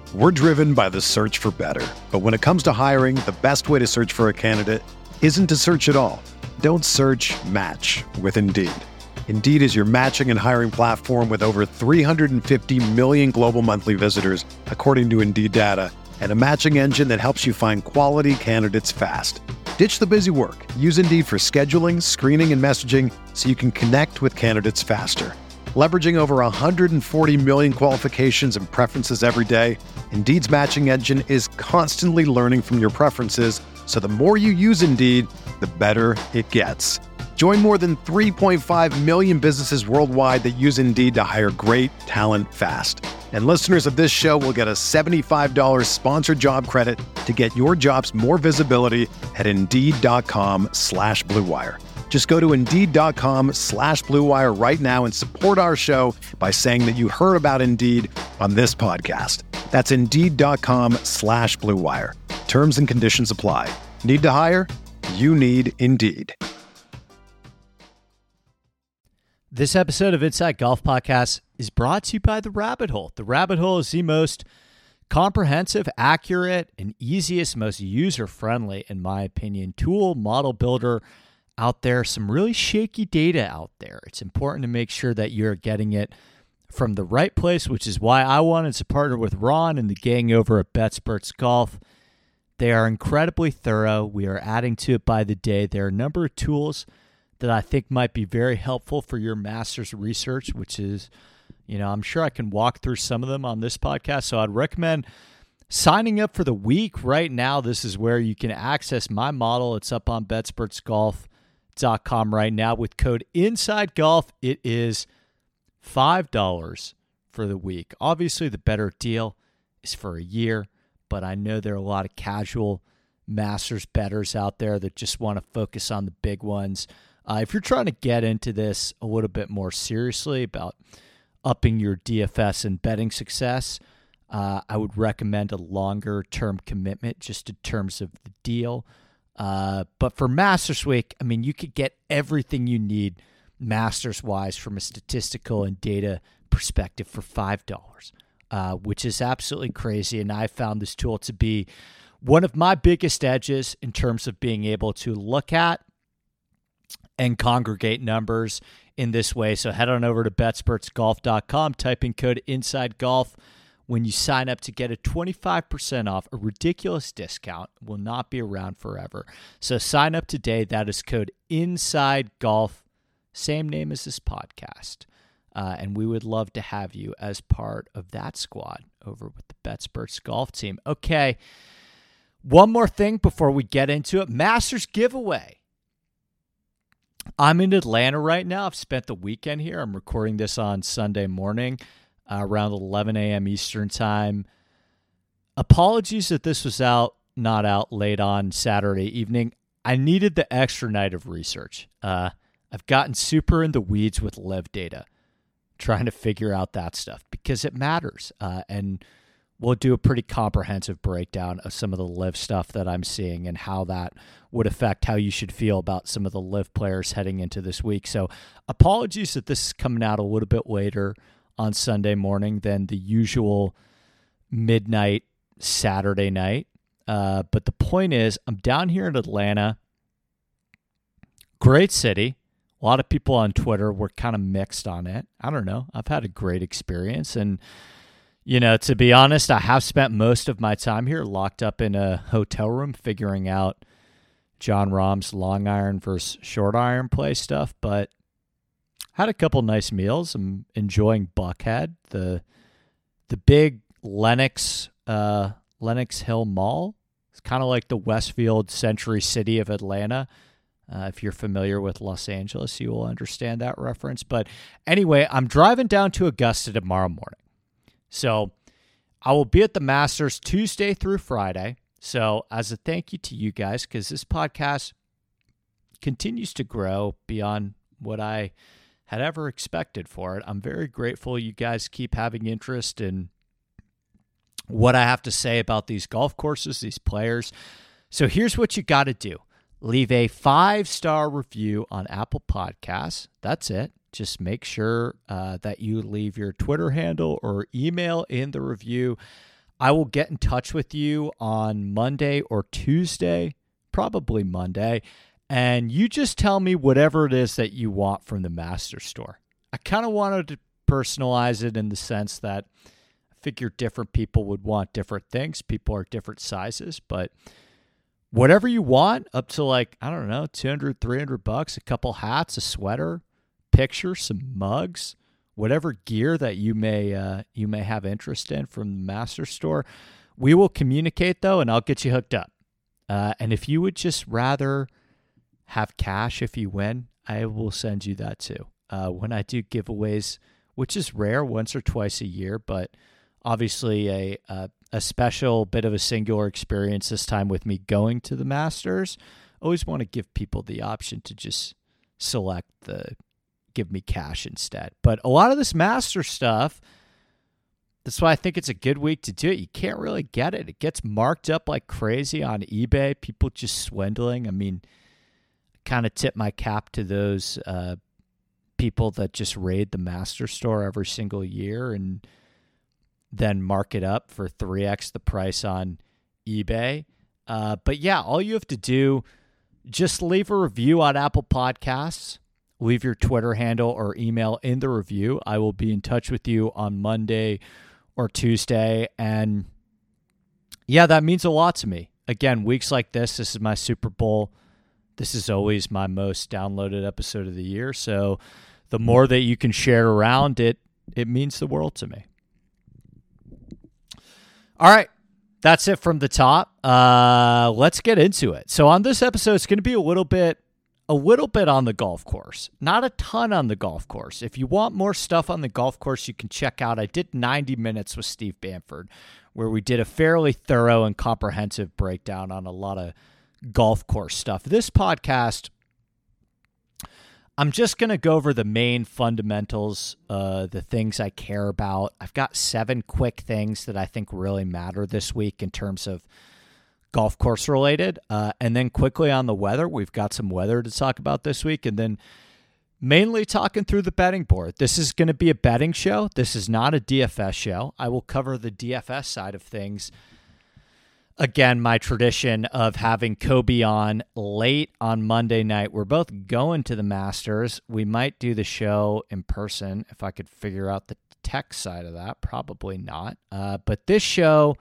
We're driven by the search for better. But when it comes to hiring, the best way to search for a candidate isn't to search at all. Don't search, match with Indeed. Indeed is your matching and hiring platform with over 350 million global monthly visitors, according to Indeed data, and a matching engine that helps you find quality candidates fast. Ditch the busy work. Use Indeed for scheduling, screening, and messaging so you can connect with candidates faster. Leveraging over 140 million qualifications and preferences every day, Indeed's matching engine is constantly learning from your preferences, so the more you use Indeed, the better it gets. Join more than 3.5 million businesses worldwide that use Indeed to hire great talent fast. And listeners of this show will get a $75 sponsored job credit to get your jobs more visibility at Indeed.com/Blue Wire. Just go to Indeed.com/Blue Wire right now and support our show by saying that you heard about Indeed on this podcast. That's Indeed.com/Blue Wire. Terms and conditions apply. Need to hire? You need Indeed. This episode of Inside Golf Podcast is brought to you by The Rabbit Hole. The Rabbit Hole is the most comprehensive, accurate, and easiest, most user-friendly, in my opinion, tool model builder out there. Some really shaky data out there. It's important to make sure that you're getting it from the right place, which is why I wanted to partner with Ron and the gang over at BetSperts Golf. They are incredibly thorough. We are adding to it by the day. There are a number of tools that I think might be very helpful for your master's research, which is, I'm sure I can walk through some of them on this podcast. So I'd recommend signing up for the week right now. This is where you can access my model. It's up on BetSpertsGolf.com right now with code INSIDEGOLF. It is $5 for the week. Obviously, the better deal is for a year, but I know there are a lot of casual masters bettors out there that just want to focus on the big ones. If you're trying to get into this a little bit more seriously about upping your DFS and betting success, I would recommend a longer-term commitment just in terms of the deal. But for Masters Week, you could get everything you need Masters-wise from a statistical and data perspective for $5, which is absolutely crazy. And I found this tool to be one of my biggest edges in terms of being able to look at and congregate numbers in this way. So head on over to BetSpertsGolf.com, type in code INSIDEGOLF when you sign up to get a 25% off. A ridiculous discount, will not be around forever. So sign up today. That is code INSIDEGOLF, same name as this podcast. And we would love to have you as part of that squad over with the BetSperts Golf team. Okay, one more thing before we get into it. Masters giveaway. I'm in Atlanta right now. I've spent the weekend here. I'm recording this on Sunday morning around 11 a.m. Eastern time. Apologies that this was not out late on Saturday evening. I needed the extra night of research. I've gotten super in the weeds with live data, trying to figure out that stuff because it matters. And we'll do a pretty comprehensive breakdown of some of the live stuff that I'm seeing and how that would affect how you should feel about some of the live players heading into this week. So apologies that this is coming out a little bit later on Sunday morning than the usual midnight Saturday night. But the point is, I'm down here in Atlanta. Great city. A lot of people on Twitter were kind of mixed on it. I don't know. I've had a great experience. And, to be honest, I have spent most of my time here locked up in a hotel room figuring out Jon Rahm's long iron versus short iron play stuff. But had a couple nice meals. I'm enjoying Buckhead, the big Lenox Hill Mall. It's kind of like the Westfield Century City of Atlanta. If you're familiar with Los Angeles, you will understand that reference. But anyway, I'm driving down to Augusta tomorrow morning. So I will be at the Masters Tuesday through Friday. So as a thank you to you guys, because this podcast continues to grow beyond what I had ever expected for it, I'm very grateful you guys keep having interest in what I have to say about these golf courses, these players. So here's what you got to do. Leave a 5-star review on Apple Podcasts. That's it. Just make sure that you leave your Twitter handle or email in the review. I will get in touch with you on Monday or Tuesday, probably Monday, and you just tell me whatever it is that you want from the Master Store. I kind of wanted to personalize it in the sense that I figure different people would want different things. People are different sizes, but whatever you want, up to like, I don't know, $200, $300, a couple hats, a sweater, picture, some mugs, whatever gear that you may have interest in from the Master Store. We will communicate though, and I'll get you hooked up. And if you would just rather have cash if you win, I will send you that too. When I do giveaways, which is rare, once or twice a year, but obviously a special bit of a singular experience this time with me going to the Masters. Always want to give people the option to just select give me cash instead. But a lot of this Master stuff, that's why I think it's a good week to do it. You can't really get it. It gets marked up like crazy on eBay. People just swindling. I mean, I kind of tip my cap to those people that just raid the Master Store every single year and then mark it up for 3x the price on eBay. But yeah, all you have to do, just leave a review on Apple Podcasts. Leave your Twitter handle or email in the review. I will be in touch with you on Monday or Tuesday. And yeah, that means a lot to me. Again, weeks like this is my Super Bowl. This is always my most downloaded episode of the year. So the more that you can share around it, it means the world to me. All right. That's it from the top. Let's get into it. So on this episode, it's going to be a little bit on the golf course. Not a ton on the golf course. If you want more stuff on the golf course, you can check out, I did 90 minutes with Steve Bamford, where we did a fairly thorough and comprehensive breakdown on a lot of golf course stuff. This podcast, I'm just going to go over the main fundamentals, the things I care about. I've got 7 quick things that I think really matter this week in terms of golf course related. And then quickly on the weather, we've got some weather to talk about this week. And then mainly talking through the betting board. This is going to be a betting show. This is not a DFS show. I will cover the DFS side of things. Again, my tradition of having Kobe on late on Monday night. We're both going to the Masters. We might do the show in person if I could figure out the tech side of that. Probably not. But this show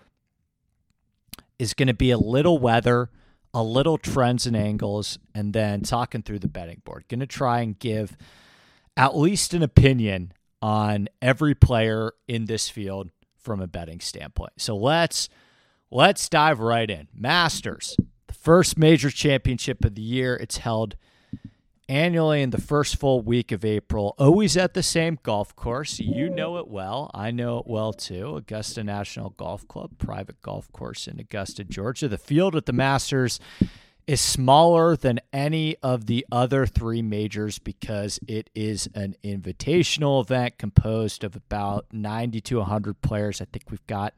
is going to be a little weather, a little trends and angles, and then talking through the betting board. Going to try and give at least an opinion on every player in this field from a betting standpoint. So let's dive right in. Masters, the first major championship of the year. It's held annually in the first full week of April, always at the same golf course. You know it well. I know it well too. Augusta National Golf Club, private golf course in Augusta, Georgia. The field at the Masters is smaller than any of the other 3 majors because it is an invitational event composed of about 90 to 100 players. I think we've got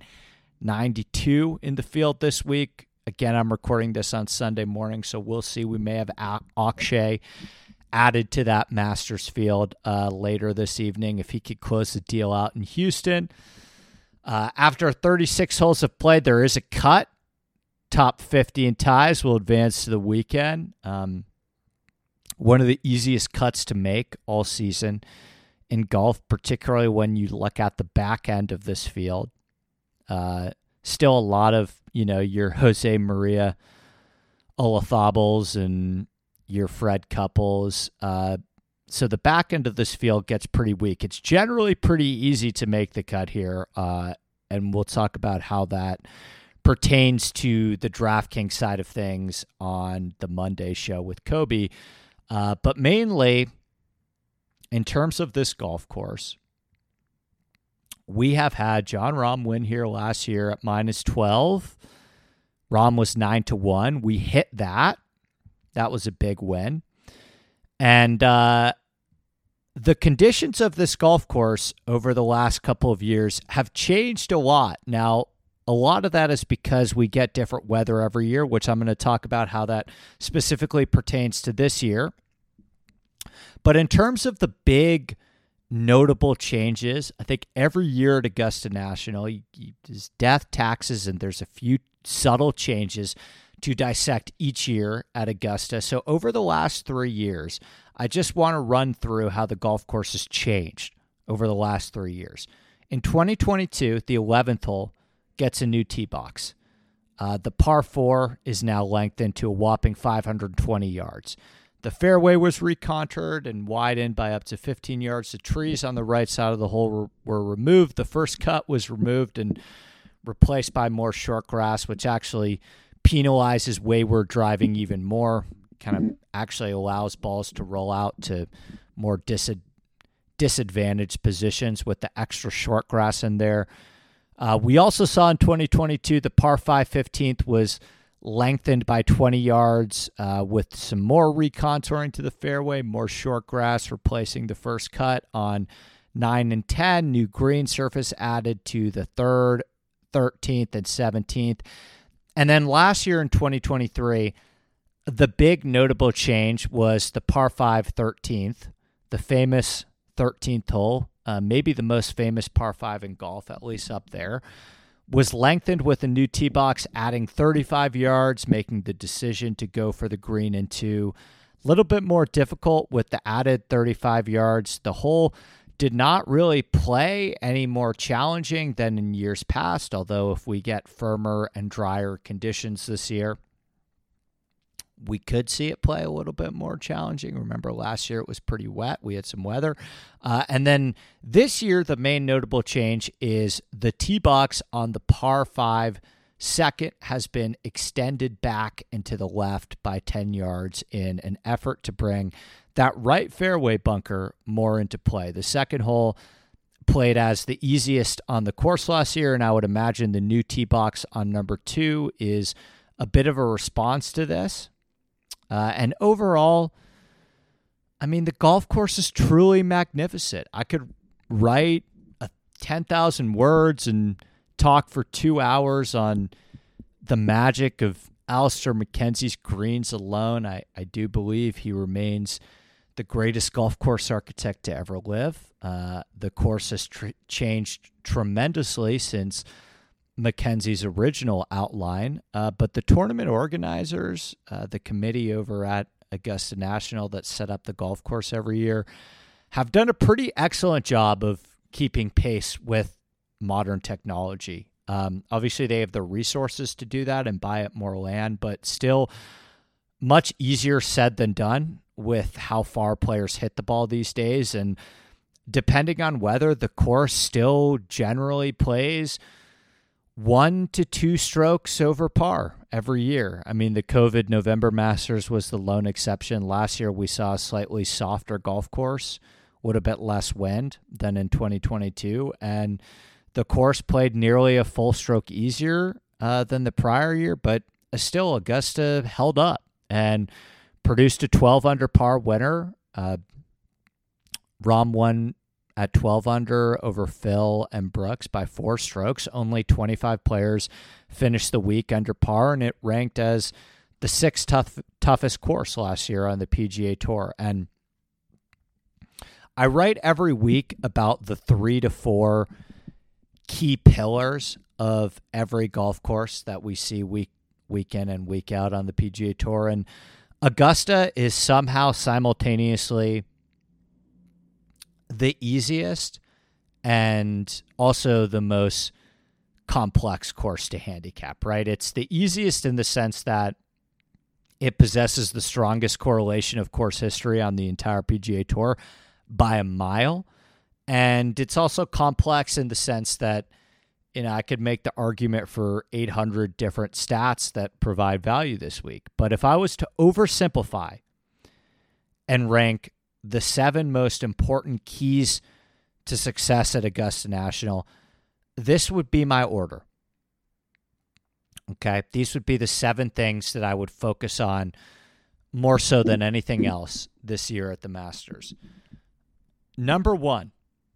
92 in the field this week. Again, I'm recording this on Sunday morning, so we'll see. We may have Akshay added to that Masters field later this evening if he could close the deal out in Houston. After 36 holes have played, there is a cut. Top 50 in ties will advance to the weekend. One of the easiest cuts to make all season in golf, particularly when you look at the back end of this field. Still a lot of, your Jose Maria Olazabals and your Fred Couples. So the back end of this field gets pretty weak. It's generally pretty easy to make the cut here, and we'll talk about how that pertains to the DraftKings side of things on the Monday show with Kobe. But mainly, in terms of this golf course, we have had Jon Rahm win here last year at -12. Rahm was 9-1. We hit that. That was a big win. And the conditions of this golf course over the last couple of years have changed a lot. Now, a lot of that is because we get different weather every year, which I'm going to talk about how that specifically pertains to this year. But in terms of the big notable changes. I think every year at Augusta National, there's death, taxes, and there's a few subtle changes to dissect each year at Augusta. So over the last 3 years, I just want to run through how the golf course has changed over the last 3 years. In 2022, the 11th hole gets a new tee box. The par 4 is now lengthened to a whopping 520 yards. The fairway was recontoured and widened by up to 15 yards. The trees on the right side of the hole were removed. The first cut was removed and replaced by more short grass, which actually penalizes wayward driving even more, kind of actually allows balls to roll out to more disadvantaged positions with the extra short grass in there. We also saw in 2022 the par 5 15th was lengthened by 20 yards with some more recontouring to the fairway, more short grass replacing the first cut on 9 and 10, new green surface added to the 3rd, 13th, and 17th. And then last year in 2023, the big notable change was the par 5 13th, the famous 13th hole, maybe the most famous par 5 in golf, at least up there, was lengthened with a new tee box, adding 35 yards, making the decision to go for the green in 2 a little bit more difficult with the added 35 yards. The hole did not really play any more challenging than in years past, although if we get firmer and drier conditions this year, we could see it play a little bit more challenging. Remember, last year it was pretty wet. We had some weather. And then this year, the main notable change is the tee box on the par 5 second has been extended back and to the left by 10 yards in an effort to bring that right fairway bunker more into play. The second hole played as the easiest on the course last year, and I would imagine the new tee box on number 2 is a bit of a response to this. And overall, I mean, the golf course is truly magnificent. I could write 10,000 words and talk for 2 hours on the magic of Alister MacKenzie's greens alone. I do believe he remains the greatest golf course architect to ever live. The course has changed tremendously since Mackenzie's original outline, but the tournament organizers, the committee over at Augusta National that set up the golf course every year, have done a pretty excellent job of keeping pace with modern technology. Obviously, they have the resources to do that and buy up more land, but still much easier said than done with how far players hit the ball these days. And depending on weather, the course still generally plays 1 to 2 strokes over par every year. I mean, the COVID November Masters was the lone exception. Last year, we saw a slightly softer golf course with a bit less wind than in 2022. And the course played nearly a full stroke easier than the prior year, but still Augusta held up and produced a 12 under par winner. Rahm won at 12 under over Phil and Brooks by 4 strokes. Only 25 players finished the week under par, and it ranked as the 6th toughest course last year on the PGA Tour. And I write every week about the 3 to 4 key pillars of every golf course that we see week in and week out on the PGA Tour. And Augusta is somehow simultaneously the easiest and also the most complex course to handicap, right? It's the easiest in the sense that it possesses the strongest correlation of course history on the entire PGA Tour by a mile. And it's also complex in the sense that, you know, I could make the argument for 800 different stats that provide value this week. But if I was to oversimplify and rank the 7 most important keys to success at Augusta National, this would be my order. Okay, these would be the 7 things that I would focus on more so than anything else this year at the Masters. Number 1,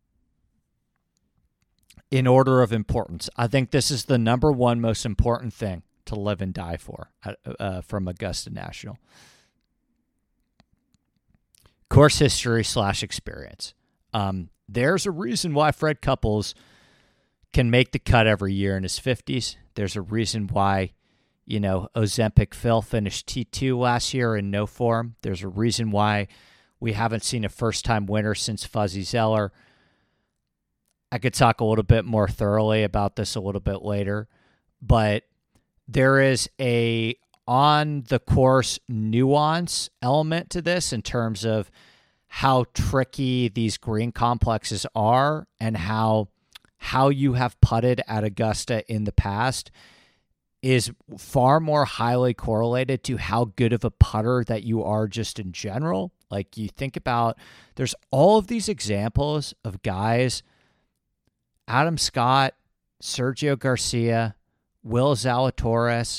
in order of importance, I think this is the number 1 most important thing to live and die for from Augusta National. Course history / experience. there's a reason why Fred Couples can make the cut every year in his 50s. There's a reason why, Ozempic Phil finished T2 last year in no form. There's a reason why we haven't seen a first-time winner since Fuzzy Zeller. I could talk a little bit more thoroughly about this a little bit later, but there is a on-the-course nuance element to this in terms of how tricky these green complexes are and how you have putted at Augusta in the past is far more highly correlated to how good of a putter that you are just in general. Like, you think about, there's all of these examples of guys, Adam Scott, Sergio Garcia, Will Zalatoris,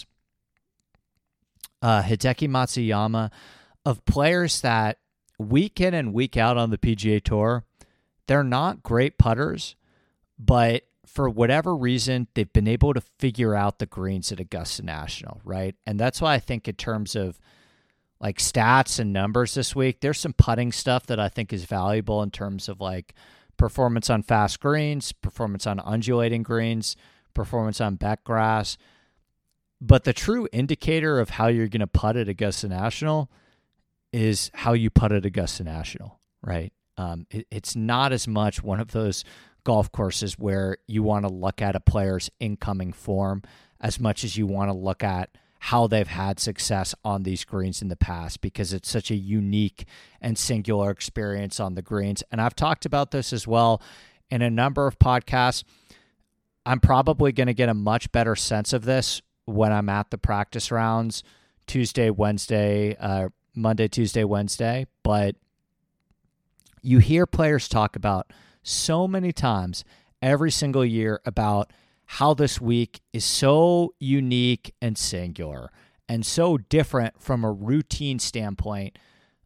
Hideki Matsuyama, of players that week in and week out on the PGA Tour, they're not great putters, but for whatever reason, they've been able to figure out the greens at Augusta National, right? And that's why I think in terms of like stats and numbers this week, there's some putting stuff that I think is valuable in terms of like performance on fast greens, performance on undulating greens, performance on back grass. But the true indicator of how you're going to putt at Augusta National is how you putt at Augusta National, right? It's not as much one of those golf courses where you want to look at a player's incoming form as much as you want to look at how they've had success on these greens in the past, because it's such a unique and singular experience on the greens. And I've talked about this as well in a number of podcasts. I'm probably going to get a much better sense of this when I'm at the practice rounds Monday, Tuesday, Wednesday. But you hear players talk about so many times every single year about how this week is so unique and singular and so different from a routine standpoint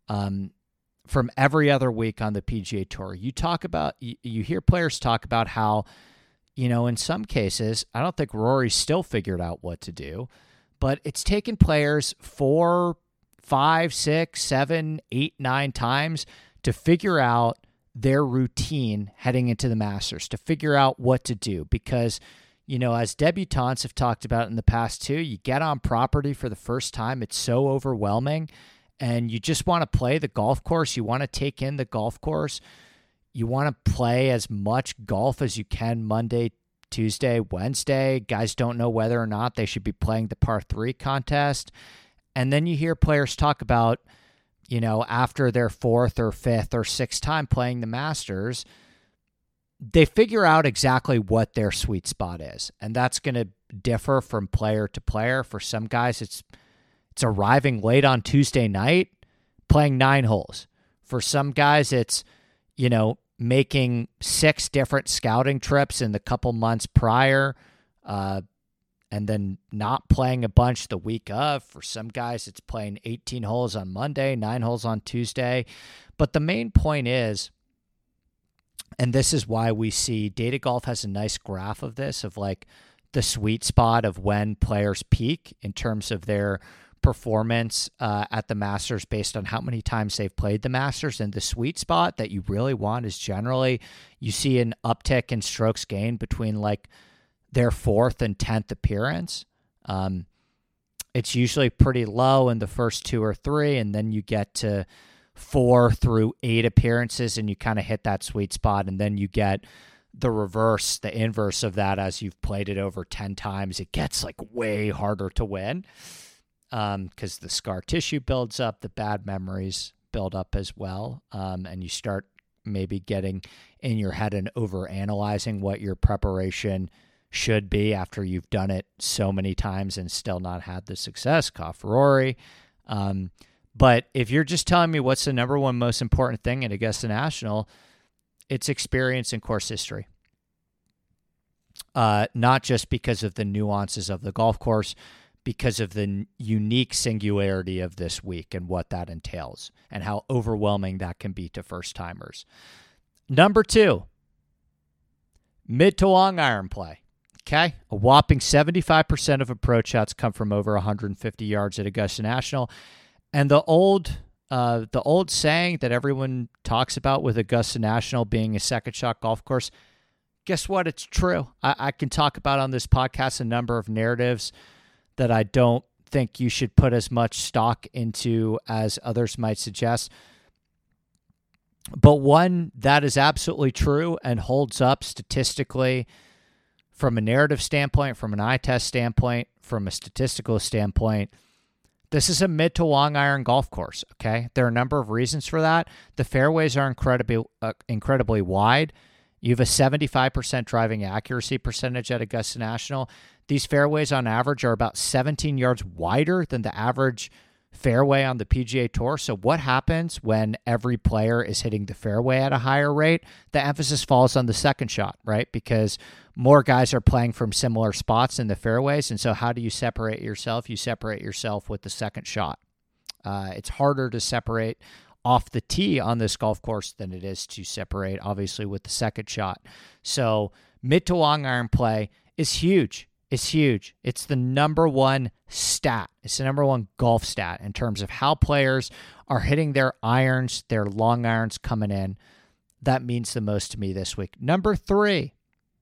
from every other week on the PGA Tour. You hear players talk about how, in some cases, I don't think Rory's still figured out what to do, but it's taken players 4, 5, 6, 7, 8, 9 times to figure out their routine heading into the Masters, to figure out what to do. Because, as debutantes have talked about in the past too, you get on property for the first time, it's so overwhelming, and you just want to play the golf course. You want to take in the golf course. You want to play as much golf as you can Monday, Tuesday, Wednesday. Guys don't know whether or not they should be playing the par 3 contest. And then you hear players talk about, after their 4th or 5th or 6th time playing the Masters, they figure out exactly what their sweet spot is. And that's going to differ from player to player. For some guys, it's arriving late on Tuesday night, playing 9 holes. For some guys, it's, making 6 different scouting trips in the couple months prior, and then not playing a bunch the week of. For some guys, it's playing 18 holes on Monday, 9 holes on Tuesday. But the main point is, and this is why we see Data Golf has a nice graph of this, of like the sweet spot of when players peak in terms of their performance at the Masters based on how many times they've played the Masters. And the sweet spot that you really want is generally you see an uptick in strokes gained between like their 4th and 10th appearance. It's usually pretty low in the first 2 or 3, and then you get to 4 through 8 appearances and you kind of hit that sweet spot, and then you get the reverse, the inverse of that. As you've played it over 10 times, it gets like way harder to win because the scar tissue builds up, the bad memories build up as well, and you start maybe getting in your head and over-analyzing what your preparation should be after you've done it so many times and still not had the success. Cough Rory. But if you're just telling me what's the number one most important thing at Augusta National, it's experience and course history. Not just because of the nuances of the golf course, because of the unique singularity of this week and what that entails and how overwhelming that can be to first-timers. Number 2, mid to long iron play. Okay, a whopping 75% of approach shots come from over 150 yards at Augusta National. And the old the old saying that everyone talks about with Augusta National being a second shot golf course, guess what? It's true. I can talk about on this podcast a number of narratives that I don't think you should put as much stock into as others might suggest. But one that is absolutely true and holds up statistically from a narrative standpoint, from an eye test standpoint, from a statistical standpoint, this is a mid to long iron golf course, okay? There are a number of reasons for that. The fairways are incredibly wide. You have a 75% driving accuracy percentage at Augusta National. These fairways on average are about 17 yards wider than the average fairway on the PGA Tour. So what happens when every player is hitting the fairway at a higher rate? The emphasis falls on the second shot, right? Because more guys are playing from similar spots in the fairways. And so how do you separate yourself? You separate yourself with the second shot. It's harder to separate off the tee on this golf course than it is to separate, obviously, with the second shot. So mid to long iron play is huge. It's huge. It's the number one stat. It's the number one golf stat in terms of how players are hitting their irons, their long irons coming in. That means the most to me this week. Number 3,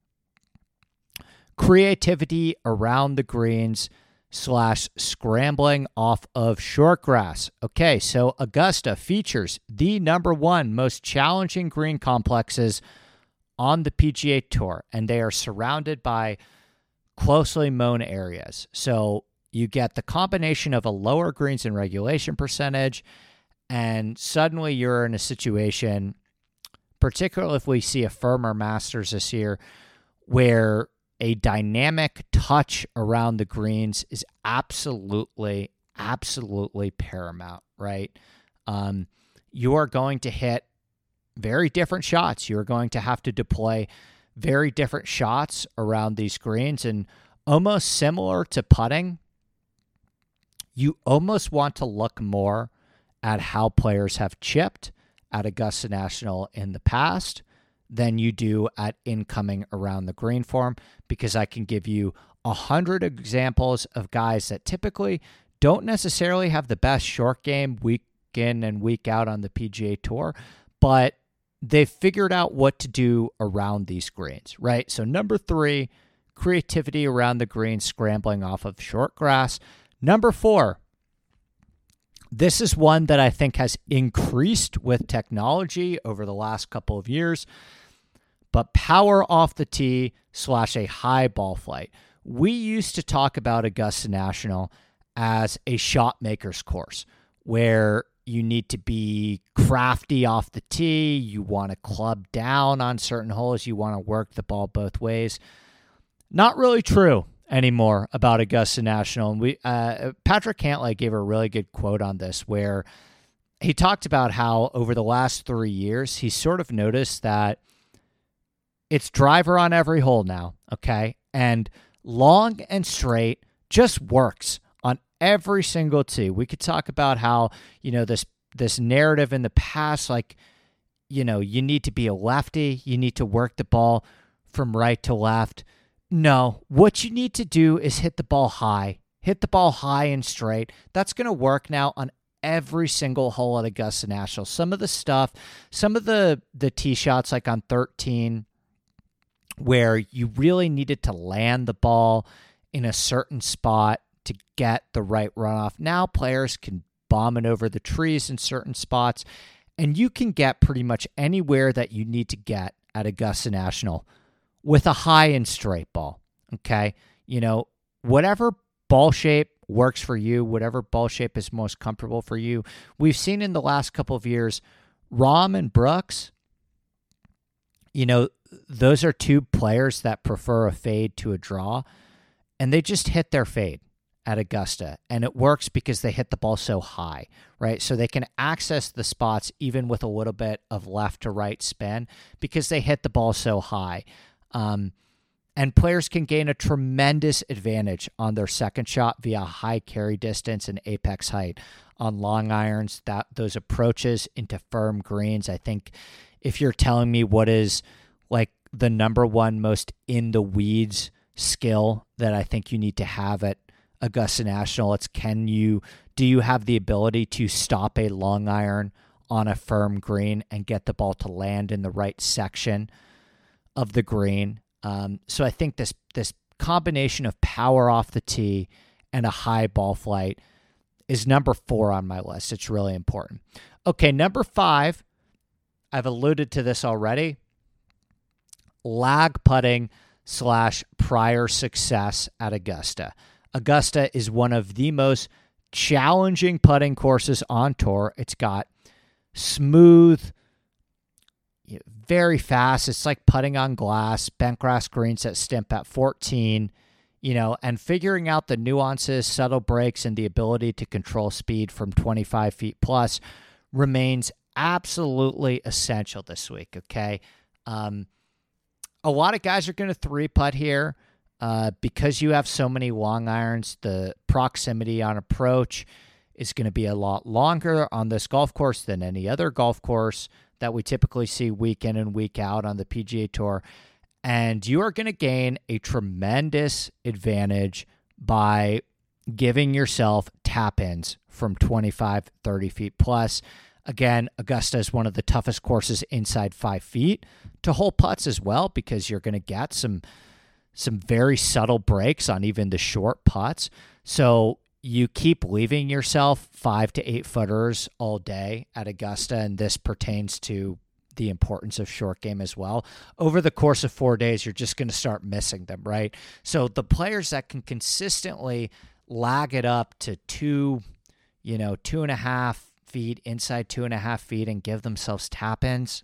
creativity around the greens / scrambling off of short grass. Okay, so Augusta features the number one most challenging green complexes on the PGA Tour, and they are surrounded by closely mown areas. So you get the combination of a lower greens and regulation percentage, and suddenly you're in a situation, particularly if we see a firmer Masters this year, where a dynamic touch around the greens is absolutely paramount, right? You are going to hit very different shots. You're going to have to deploy very different shots around these greens, and almost similar to putting, you almost want to look more at how players have chipped at Augusta National in the past than you do at incoming around the green form, because I can give you 100 examples of guys that typically don't necessarily have the best short game week in and week out on the PGA Tour, but they've figured out what to do around these greens, right? So number 3, creativity around the greens, scrambling off of short grass. Number 4, this is one that I think has increased with technology over the last couple of years, but power off the tee / a high ball flight. We used to talk about Augusta National as a shot maker's course where you need to be crafty off the tee. You want to club down on certain holes. You want to work the ball both ways. Not really true anymore about Augusta National. And Patrick Cantlay gave a really good quote on this where he talked about how over the last 3 years, he sort of noticed that it's driver on every hole now, okay? And long and straight just works on every single tee. We could talk about how, this narrative in the past, like, you need to be a lefty, you need to work the ball from right to left. No, what you need to do is hit the ball high. Hit the ball high and straight. That's going to work now on every single hole at Augusta National. Some of the tee shots, like on 13, where you really needed to land the ball in a certain spot to get the right runoff. Now players can bomb it over the trees in certain spots, and you can get pretty much anywhere that you need to get at Augusta National with a high and straight ball, okay? Whatever ball shape works for you, whatever ball shape is most comfortable for you. We've seen in the last couple of years, Rahm and Brooks, those are two players that prefer a fade to a draw, and they just hit their fade at Augusta, and it works because they hit the ball so high, right? So they can access the spots even with a little bit of left to right spin because they hit the ball so high. And players can gain a tremendous advantage on their second shot via high carry distance and apex height on long irons. Those approaches into firm greens, I think if you're telling me what is like the number one most in the weeds skill that I think you need to have at Augusta National. It's do you have the ability to stop a long iron on a firm green and get the ball to land in the right section of the green? So I think this combination of power off the tee and a high ball flight is number 4 on my list. It's really important. Okay, number 5, I've alluded to this already. Lag putting / prior success at Augusta. Augusta is one of the most challenging putting courses on tour. It's got smooth, very fast. It's like putting on glass, bent grass greens that stimp at 14, and figuring out the nuances, subtle breaks, and the ability to control speed from 25 feet plus remains absolutely essential this week, okay? A lot of guys are going to 3-putt here because you have so many long irons. The proximity on approach is going to be a lot longer on this golf course than any other golf course that we typically see week in and week out on the PGA Tour. And you are going to gain a tremendous advantage by giving yourself tap-ins from 25, 30 feet plus. Again, Augusta is one of the toughest courses inside 5 feet to hole putts as well, because you're going to get some very subtle breaks on even the short putts. So you keep leaving yourself 5 to 8 footers all day at Augusta, and this pertains to the importance of short game as well. Over the course of 4 days, you're just going to start missing them, right? So the players that can consistently lag it up to 2.5 feet, inside 2.5 feet, and give themselves tap-ins,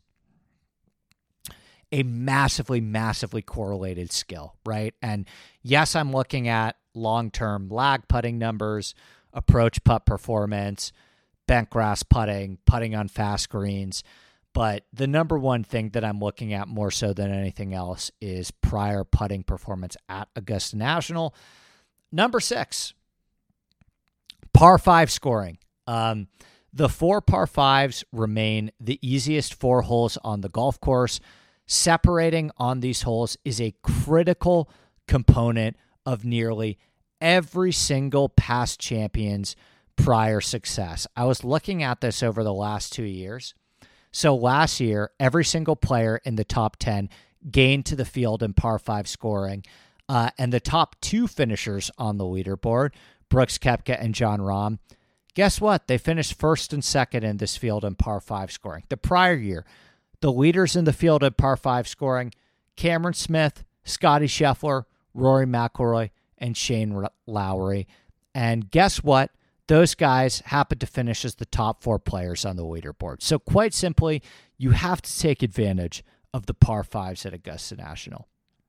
a massively, massively correlated skill, right? And yes, I'm looking at long-term lag putting numbers, approach putt performance, bent grass putting on fast greens. But the number one thing that I'm looking at more so than anything else is prior putting performance at Augusta National. Number 6, par 5 scoring. The 4 par 5s remain the easiest 4 holes on the golf course. Separating on these holes is a critical component of nearly every single past champion's prior success. I was looking at this over the last 2 years. So last year, every single player in the top 10 gained to the field in par 5 scoring. And the top 2 finishers on the leaderboard, Brooks Koepka and Jon Rahm, guess what? They finished first and second in this field in par 5 scoring. The prior year, the leaders in the field in par 5 scoring, Cameron Smith, Scottie Scheffler, Rory McIlroy, and Shane Lowry. And guess what? Those guys happen to finish as the top 4 players on the leaderboard. So quite simply, you have to take advantage of the par 5s at Augusta National.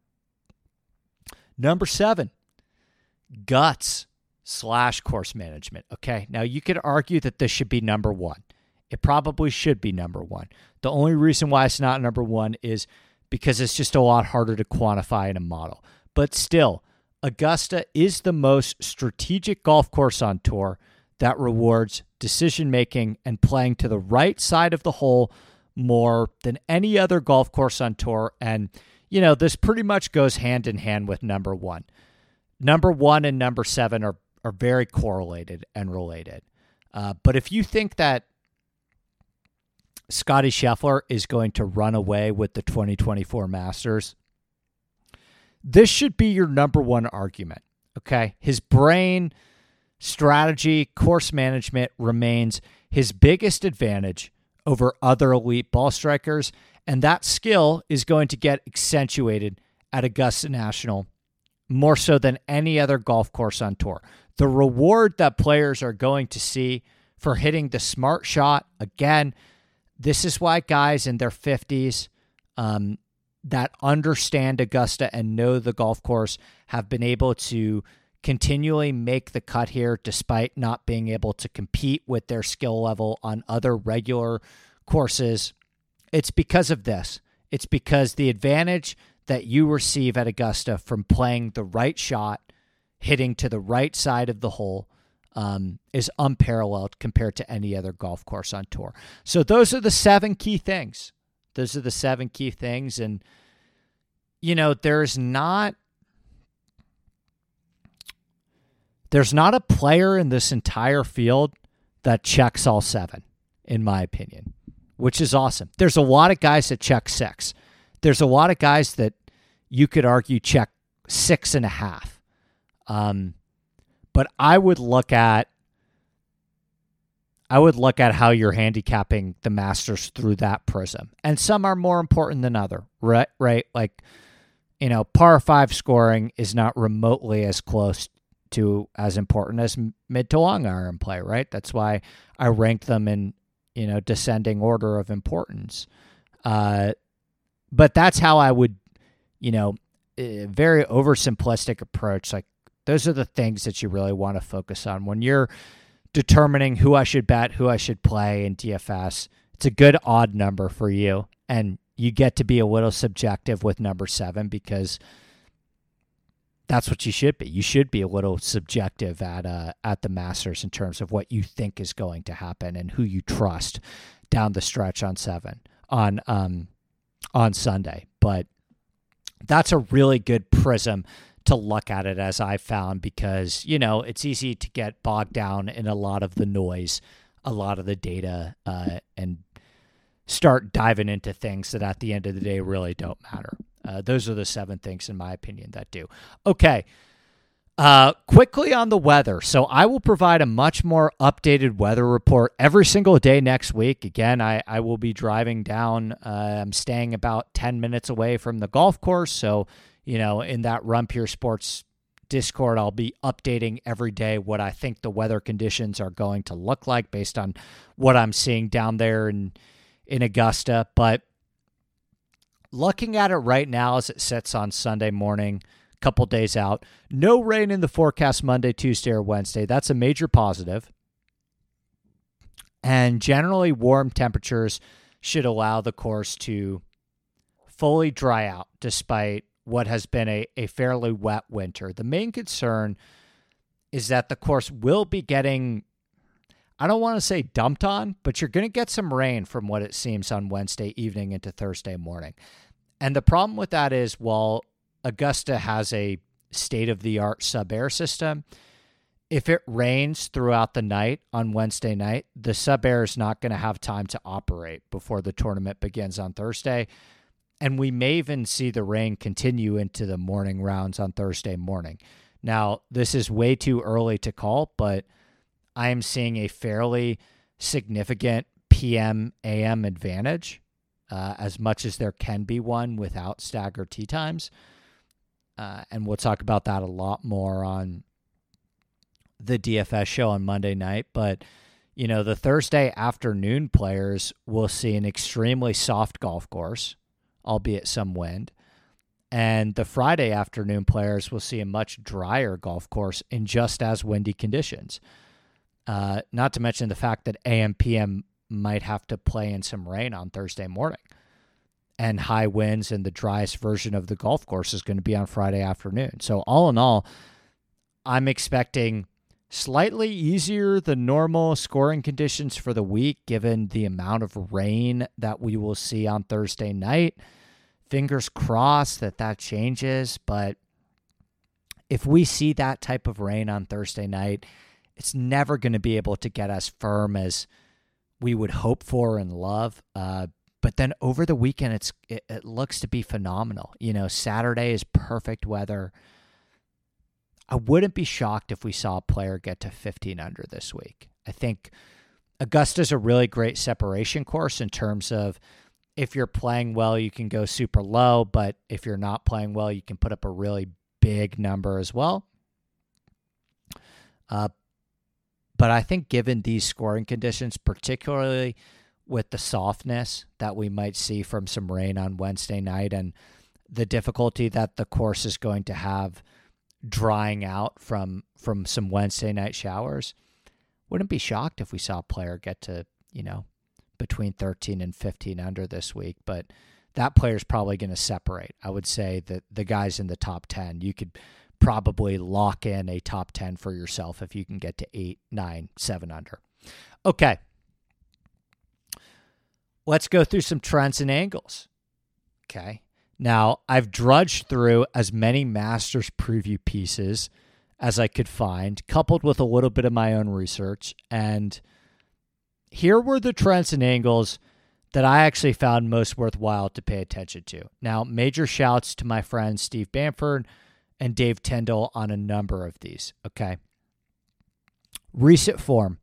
Number 7, guts / course management. Okay, now you could argue that this should be number 1. It probably should be number 1. The only reason why it's not number 1 is because it's just a lot harder to quantify in a model. But still, Augusta is the most strategic golf course on tour that rewards decision-making and playing to the right side of the hole more than any other golf course on tour. And, this pretty much goes hand in hand with number 1. Number 1 and number 7 are very correlated and related. But if you think that Scottie Scheffler is going to run away with the 2024 Masters, this should be your number 1 argument, okay? His brain, strategy, course management remains his biggest advantage over other elite ball strikers, and that skill is going to get accentuated at Augusta National more so than any other golf course on tour. The reward that players are going to see for hitting the smart shot, again, this is why guys in their 50s that understand Augusta and know the golf course have been able to continually make the cut here despite not being able to compete with their skill level on other regular courses. It's because of this. It's because the advantage that you receive at Augusta from playing the right shot, hitting to the right side of the hole, is unparalleled compared to any other golf course on tour. So those are the 7 key things. And, there's not There's not a player in this entire field that checks all 7, in my opinion, which is awesome. There's a lot of guys that check 6. There's a lot of guys that you could argue check 6.5. But I would look at how you're handicapping the Masters through that prism. And some are more important than other, right? Like, par 5 scoring is not remotely as close to as important as mid to long iron play, right? That's why I ranked them in, descending order of importance. But that's how I would, a very oversimplistic approach. Like, those are the things that you really want to focus on when you're determining who I should bet, who I should play in DFS. It's a good odd number for you, and you get to be a little subjective with number 7 because that's what you should be. You should be a little subjective at the Masters in terms of what you think is going to happen and who you trust down the stretch on Sunday. But that's a really good prism to look at it, as I found, because, it's easy to get bogged down in a lot of the noise, a lot of the data, and start diving into things that at the end of the day really don't matter. Those are the 7 things, in my opinion, that do. Okay. Quickly on the weather. So I will provide a much more updated weather report every single day next week. Again, I will be driving down. I'm staying about 10 minutes away from the golf course. So, in that Run Pure Sports Discord, I'll be updating every day what I think the weather conditions are going to look like based on what I'm seeing down there in Augusta. But looking at it right now as it sits on Sunday morning, a couple days out, no rain in the forecast Monday, Tuesday, or Wednesday. That's a major positive. And generally warm temperatures should allow the course to fully dry out despite what has been a fairly wet winter. The main concern is that the course will be getting, I don't want to say dumped on, but you're going to get some rain from what it seems on Wednesday evening into Thursday morning. And the problem with that is, while Augusta has a state-of-the-art sub-air system, if it rains throughout the night on Wednesday night, the sub-air is not going to have time to operate before the tournament begins on Thursday. And we may even see the rain continue into the morning rounds on Thursday morning. Now, this is way too early to call, but I am seeing a fairly significant PM-AM advantage, as much as there can be one without staggered tee times. And we'll talk about that a lot more on the DFS show on Monday night. But, the Thursday afternoon players will see an extremely soft golf course, albeit some wind. And the Friday afternoon players will see a much drier golf course in just as windy conditions. Not to mention the fact that AM, PM might have to play in some rain on Thursday morning. And high winds and the driest version of the golf course is going to be on Friday afternoon. So all in all, I'm expecting slightly easier than normal scoring conditions for the week, given the amount of rain that we will see on Thursday night. Fingers crossed that changes, but if we see that type of rain on Thursday night, it's never going to be able to get as firm as we would hope for and love. But then over the weekend, it looks to be phenomenal. Saturday is perfect weather. I wouldn't be shocked if we saw a player get to 15 under this week. I think Augusta's a really great separation course in terms of, if you're playing well, you can go super low, but if you're not playing well, you can put up a really big number as well. But I think given these scoring conditions, particularly with the softness that we might see from some rain on Wednesday night and the difficulty that the course is going to have drying out from some Wednesday night showers, wouldn't be shocked if we saw a player get to, between 13 and 15 under this week, but that player's probably going to separate. I would say that the guys in the top 10, you could probably lock in a top 10 for yourself if you can get to 8, 9, 7 under. Okay. Let's go through some trends and angles. Okay. Now, I've drudged through as many Masters preview pieces as I could find, coupled with a little bit of my own research. And here were the trends and angles that I actually found most worthwhile to pay attention to. Now, major shouts to my friends Steve Bamford and Dave Tyndall on a number of these, okay? Recent form.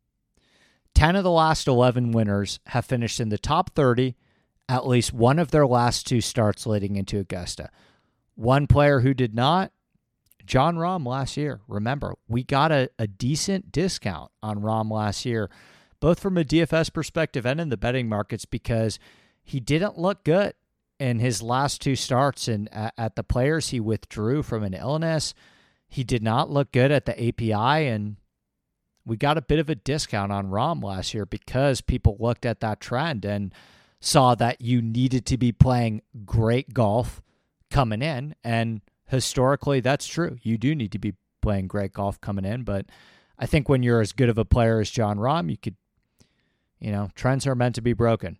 10 of the last 11 winners have finished in the top 30 at least one of their last 2 starts leading into Augusta. One player who did not, Jon Rahm last year. Remember, we got a decent discount on Rahm last year, both from a DFS perspective and in the betting markets, because he didn't look good in his last 2 starts. And at the Players, he withdrew from an illness. He did not look good at the API, and we got a bit of a discount on Rahm last year because people looked at that trend and saw that you needed to be playing great golf coming in. And historically, that's true. You do need to be playing great golf coming in. But I think when you're as good of a player as Jon Rahm, you could, trends are meant to be broken.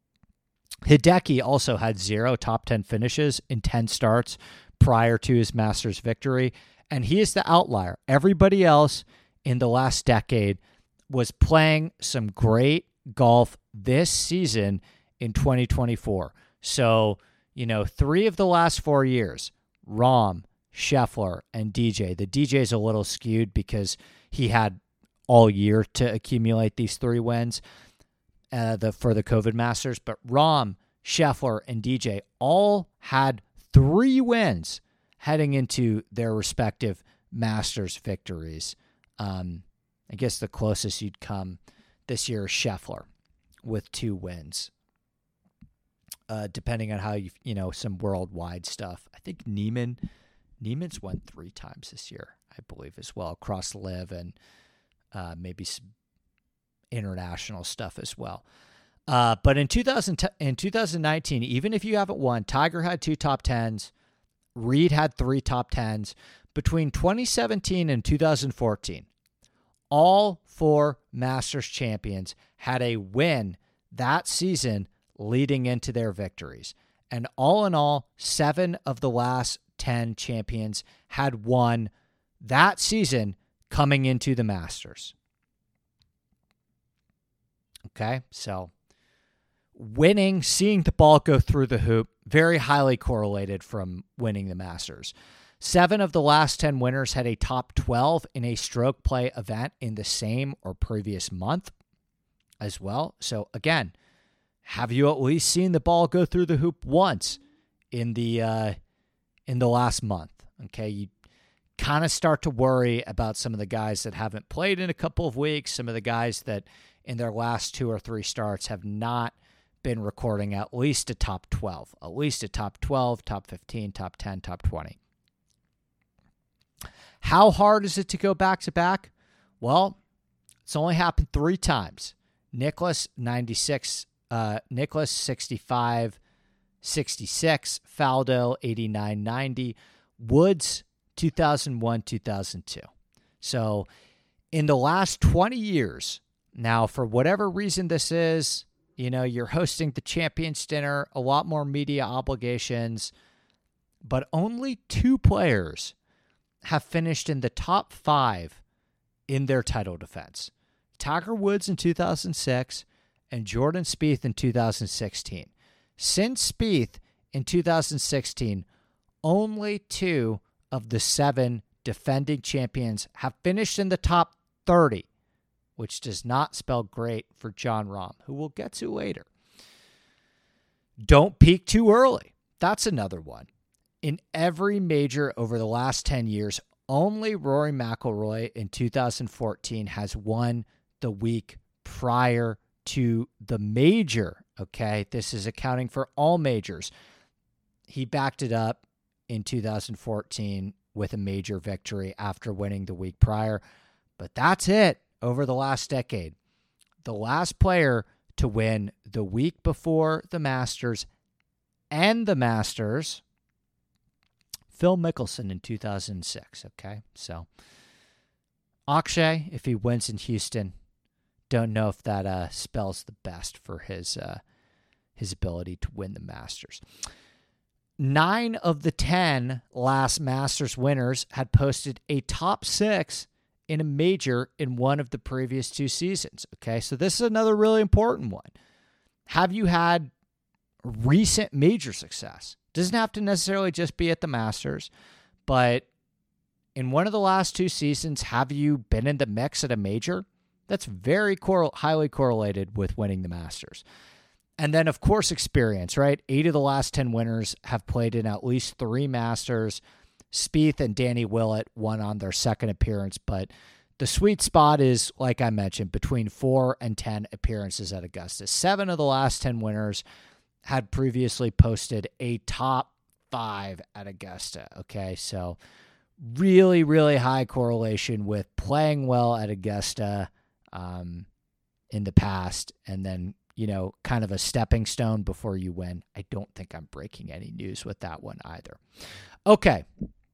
Hideki also had 0 top 10 finishes in 10 starts prior to his Masters victory. And he is the outlier. Everybody else in the last decade was playing some great golf this season in 2024. So, 3 of the last 4 years, Rahm, Scheffler, and DJ. The DJ is a little skewed because he had all year to accumulate these 3 wins for the COVID Masters. But Rahm, Scheffler, and DJ all had 3 wins heading into their respective Masters victories. I guess the closest you'd come this year is Scheffler with 2 wins. Depending on how some worldwide stuff. I think Neiman's won 3 times this year, I believe, as well, across LIV and maybe some international stuff as well. But in 2019, even if you haven't won, Tiger had 2 top 10s, Reed had 3 top 10s. Between 2017 and 2014, all 4 Masters champions had a win that season leading into their victories. And all in all, 7 of the last 10 champions had won that season coming into the Masters. Okay, so winning, seeing the ball go through the hoop, very highly correlated from winning the Masters. 7 of the last 10 winners had a top 12 in a stroke play event in the same or previous month as well. So again, have you at least seen the ball go through the hoop once in the last month? Okay, you kind of start to worry about some of the guys that haven't played in a couple of weeks, some of the guys that in their last 2 or 3 starts have not been recording at least a top 12, top 15, top 10, top 20. How hard is it to go back-to-back? Well, it's only happened 3 times. Nicklaus 65, 66, Faldo 89, 90, Woods 2001, 2002. So in the last 20 years, now for whatever reason this is, you're hosting the Champions Dinner, a lot more media obligations, but only 2 players have finished in the top 5 in their title defense. Tiger Woods in 2006 and Jordan Spieth in 2016. Since Spieth in 2016, only 2 of the 7 defending champions have finished in the top 30, which does not spell great for Jon Rahm, who we'll get to later. Don't peak too early. That's another one. In every major over the last 10 years, only Rory McIlroy in 2014 has won the week prior to the major, okay? This is accounting for all majors. He backed it up in 2014 with a major victory after winning the week prior, but that's it over the last decade. The last player to win the week before the Masters and the Masters, Phil Mickelson in 2006, okay? So Akshay, if he wins in Houston, don't know if that spells the best for his ability to win the Masters. 9 of the 10 last Masters winners had posted a top 6 in a major in one of the previous 2 seasons. Okay, so this is another really important one. Have you had recent major success? Doesn't have to necessarily just be at the Masters, but in one of the last 2 seasons, have you been in the mix at a major? That's very highly correlated with winning the Masters. And then, of course, experience, right? 8 of the last 10 winners have played in at least 3 Masters. Spieth and Danny Willett won on their second appearance, but the sweet spot is, like I mentioned, between 4 and 10 appearances at Augusta. 7 of the last 10 winners had previously posted a top 5 at Augusta, okay? So really, really high correlation with playing well at Augusta in the past, and then, kind of a stepping stone before you win. I don't think I'm breaking any news with that one either. Okay.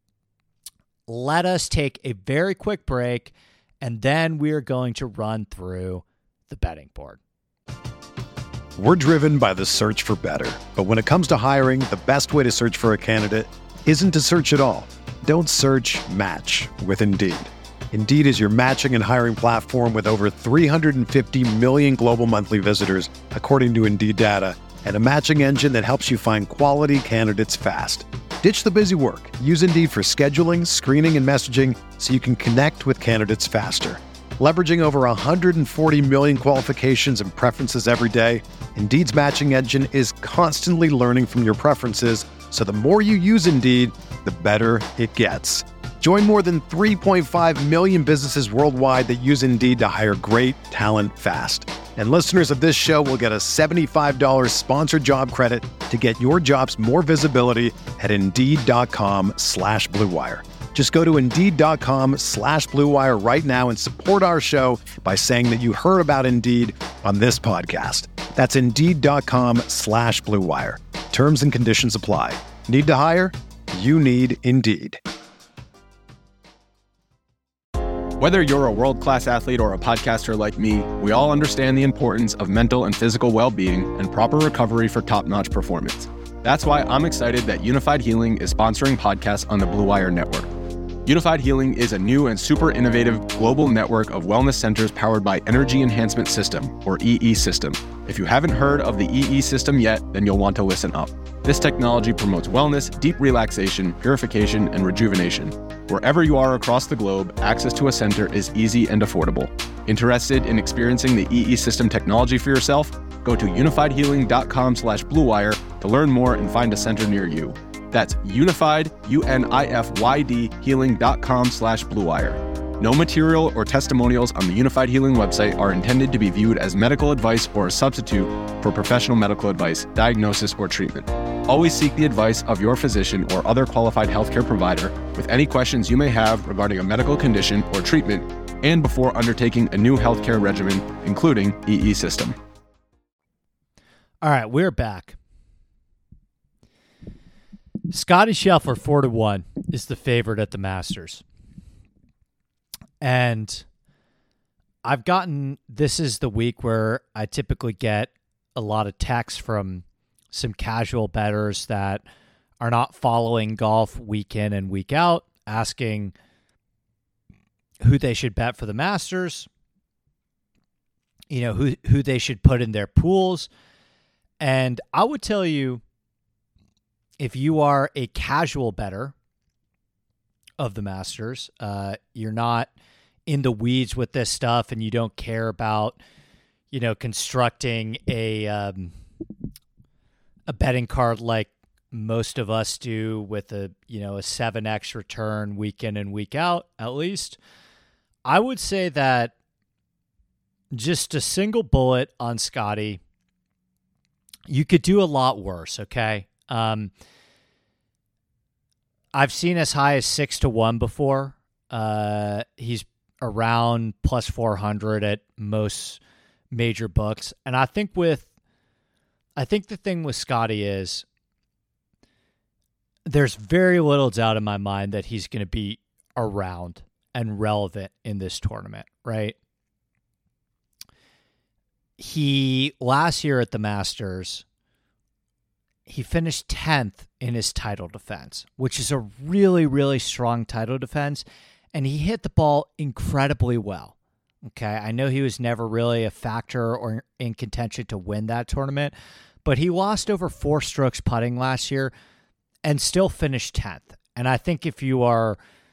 Let us take a very quick break, and then we are going to run through the betting board. We're driven by the search for better. But when it comes to hiring, the best way to search for a candidate isn't to search at all. Don't search, match with Indeed. Indeed is your matching and hiring platform with over 350 million global monthly visitors, according to Indeed data, and a matching engine that helps you find quality candidates fast. Ditch the busy work. Use Indeed for scheduling, screening, and messaging so you can connect with candidates faster. Leveraging over 140 million qualifications and preferences every day, Indeed's matching engine is constantly learning from your preferences, so the more you use Indeed, the better it gets. Join more than 3.5 million businesses worldwide that use Indeed to hire great talent fast. And listeners of this show will get a $75 sponsored job credit to get your jobs more visibility at Indeed.com/Blue Wire. Just go to Indeed.com/Blue Wire right now and support our show by saying that you heard about Indeed on this podcast. That's Indeed.com/Blue Wire. Terms and conditions apply. Need to hire? You need Indeed. Whether you're a world-class athlete or a podcaster like me, we all understand the importance of mental and physical well-being and proper recovery for top-notch performance. That's why I'm excited that Unified Healing is sponsoring podcasts on the Blue Wire Network. Unified Healing is a new and super innovative global network of wellness centers powered by Energy Enhancement System, or EE System. If you haven't heard of the EE System yet, then you'll want to listen up. This technology promotes wellness, deep relaxation, purification, and rejuvenation. Wherever you are across the globe, access to a center is easy and affordable. Interested in experiencing the EE System technology for yourself? Go to unifiedhealing.com/Blue Wire to learn more and find a center near you. That's unified, UNIFYD, healing.com/Blue Wire. No material or testimonials on the Unified Healing website are intended to be viewed as medical advice or a substitute for professional medical advice, diagnosis, or treatment. Always seek the advice of your physician or other qualified healthcare provider with any questions you may have regarding a medical condition or treatment and before undertaking a new healthcare regimen, including EE System. All right, we're back. Scottie Scheffler, 4-1, is the favorite at the Masters. And this is the week where I typically get a lot of texts from some casual bettors that are not following golf week in and week out, asking who they should bet for the Masters, who they should put in their pools. And I would tell you, if you are a casual bettor of the Masters, you're not in the weeds with this stuff and you don't care about, constructing a betting card like most of us do with a 7x return week in and week out, at least. I would say that just a single bullet on Scottie, you could do a lot worse, okay? I've seen as high as 6-1 before. He's around plus 400 at most major books. And I think the thing with Scottie is there's very little doubt in my mind that he's going to be around and relevant in this tournament, right? He, last year at the Masters, he finished 10th in his title defense, which is a really, really strong title defense, and he hit the ball incredibly well. Okay, I know he was never really a factor or in contention to win that tournament, but he lost over 4 strokes putting last year and still finished 10th. And I think if you are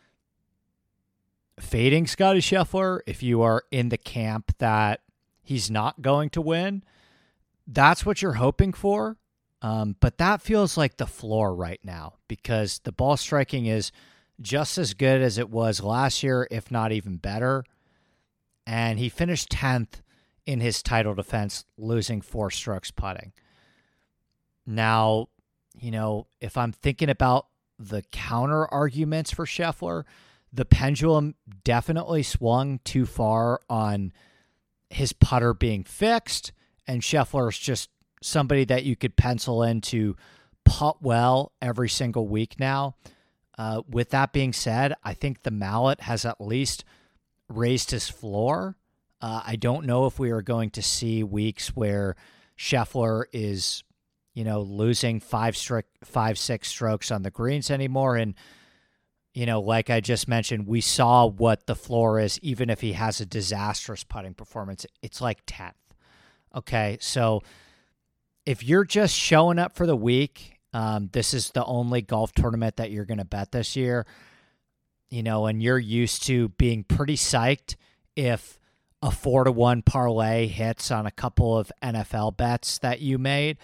fading Scottie Scheffler, if you are in the camp that he's not going to win, that's what you're hoping for. But that feels like the floor right now because the ball striking is just as good as it was last year, if not even better. And he finished 10th in his title defense, losing 4 strokes putting. Now, if I'm thinking about the counter arguments for Scheffler, the pendulum definitely swung too far on his putter being fixed, and Scheffler's just somebody that you could pencil in to putt well every single week now. With that being said, I think the mallet has at least raised his floor. I don't know if we are going to see weeks where Scheffler is, losing 5-6 strokes on the greens anymore. And, like I just mentioned, we saw what the floor is, even if he has a disastrous putting performance. It's like 10th. Okay, so if you're just showing up for the week, this is the only golf tournament that you're going to bet this year, and you're used to being pretty psyched if a 4-1 parlay hits on a couple of NFL bets that you made.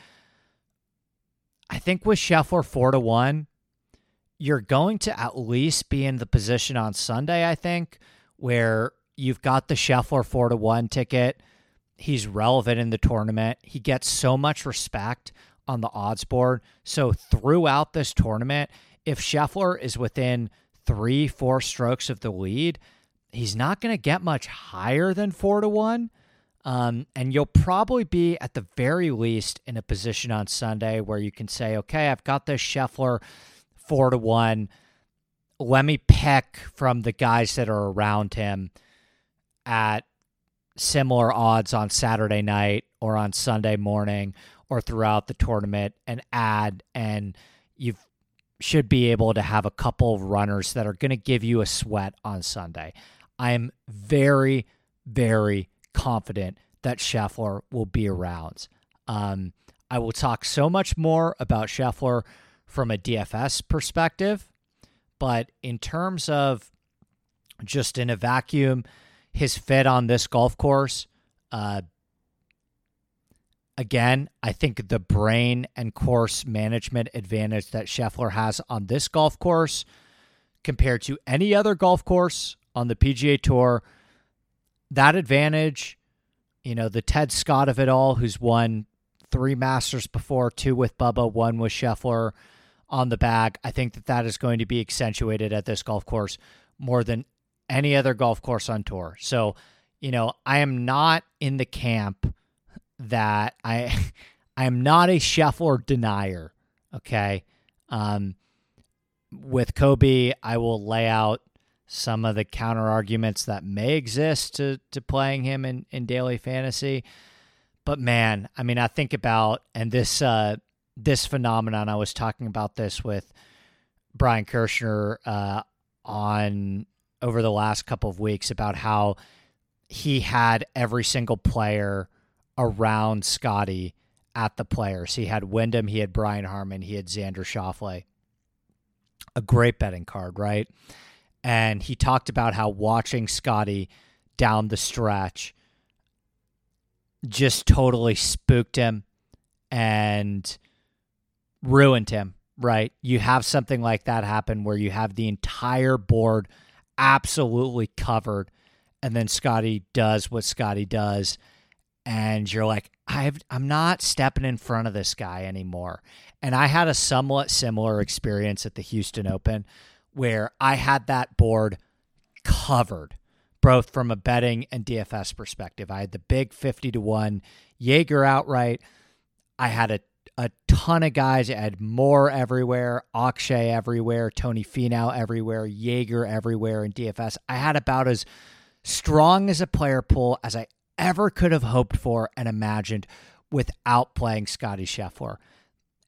I think with Scheffler 4-1, you're going to at least be in the position on Sunday, I think, where you've got the Scheffler 4-1 ticket. He's relevant in the tournament. He gets so much respect on the odds board. So throughout this tournament, if Scheffler is within 3-4 strokes of the lead, he's not going to get much higher than 4-1. And you'll probably be at the very least in a position on Sunday where you can say, okay, I've got this Scheffler 4-1. Let me pick from the guys that are around him at similar odds on Saturday night or on Sunday morning or throughout the tournament and add, and you should be able to have a couple of runners that are going to give you a sweat on Sunday. I am very, very confident that Scheffler will be around. I will talk so much more about Scheffler from a DFS perspective, but in terms of just in a vacuum, his fit on this golf course, again, I think the brain and course management advantage that Scheffler has on this golf course compared to any other golf course on the PGA Tour, that advantage, the Ted Scott of it all, who's won 3 Masters before, 2 with Bubba, 1 with Scheffler on the bag, I think that is going to be accentuated at this golf course more than any other golf course on tour. So, I am not in the camp that I am not a Scheffler denier. Okay. With Kobe, I will lay out some of the counter arguments that may exist to playing him in daily fantasy. But man, I think about, and this phenomenon, I was talking about this with Brian Kirshner over the last couple of weeks about how he had every single player around Scotty at the Players. He had Wyndham, he had Brian Harman, he had Xander Schauffele. A great betting card, right? And he talked about how watching Scotty down the stretch just totally spooked him and ruined him, right? You have something like that happen where you have the entire board absolutely covered, and then Scotty does what Scotty does, and you're like, I'm not stepping in front of this guy anymore. And I had a somewhat similar experience at the Houston Open where I had that board covered, both from a betting and DFS perspective. I had the big 50-1 Jaeger outright. I had a ton of guys. I had Moore everywhere, Akshay everywhere, Tony Finau everywhere, Jaeger everywhere in DFS. I had about as strong as a player pool as I ever could have hoped for and imagined without playing Scottie Scheffler.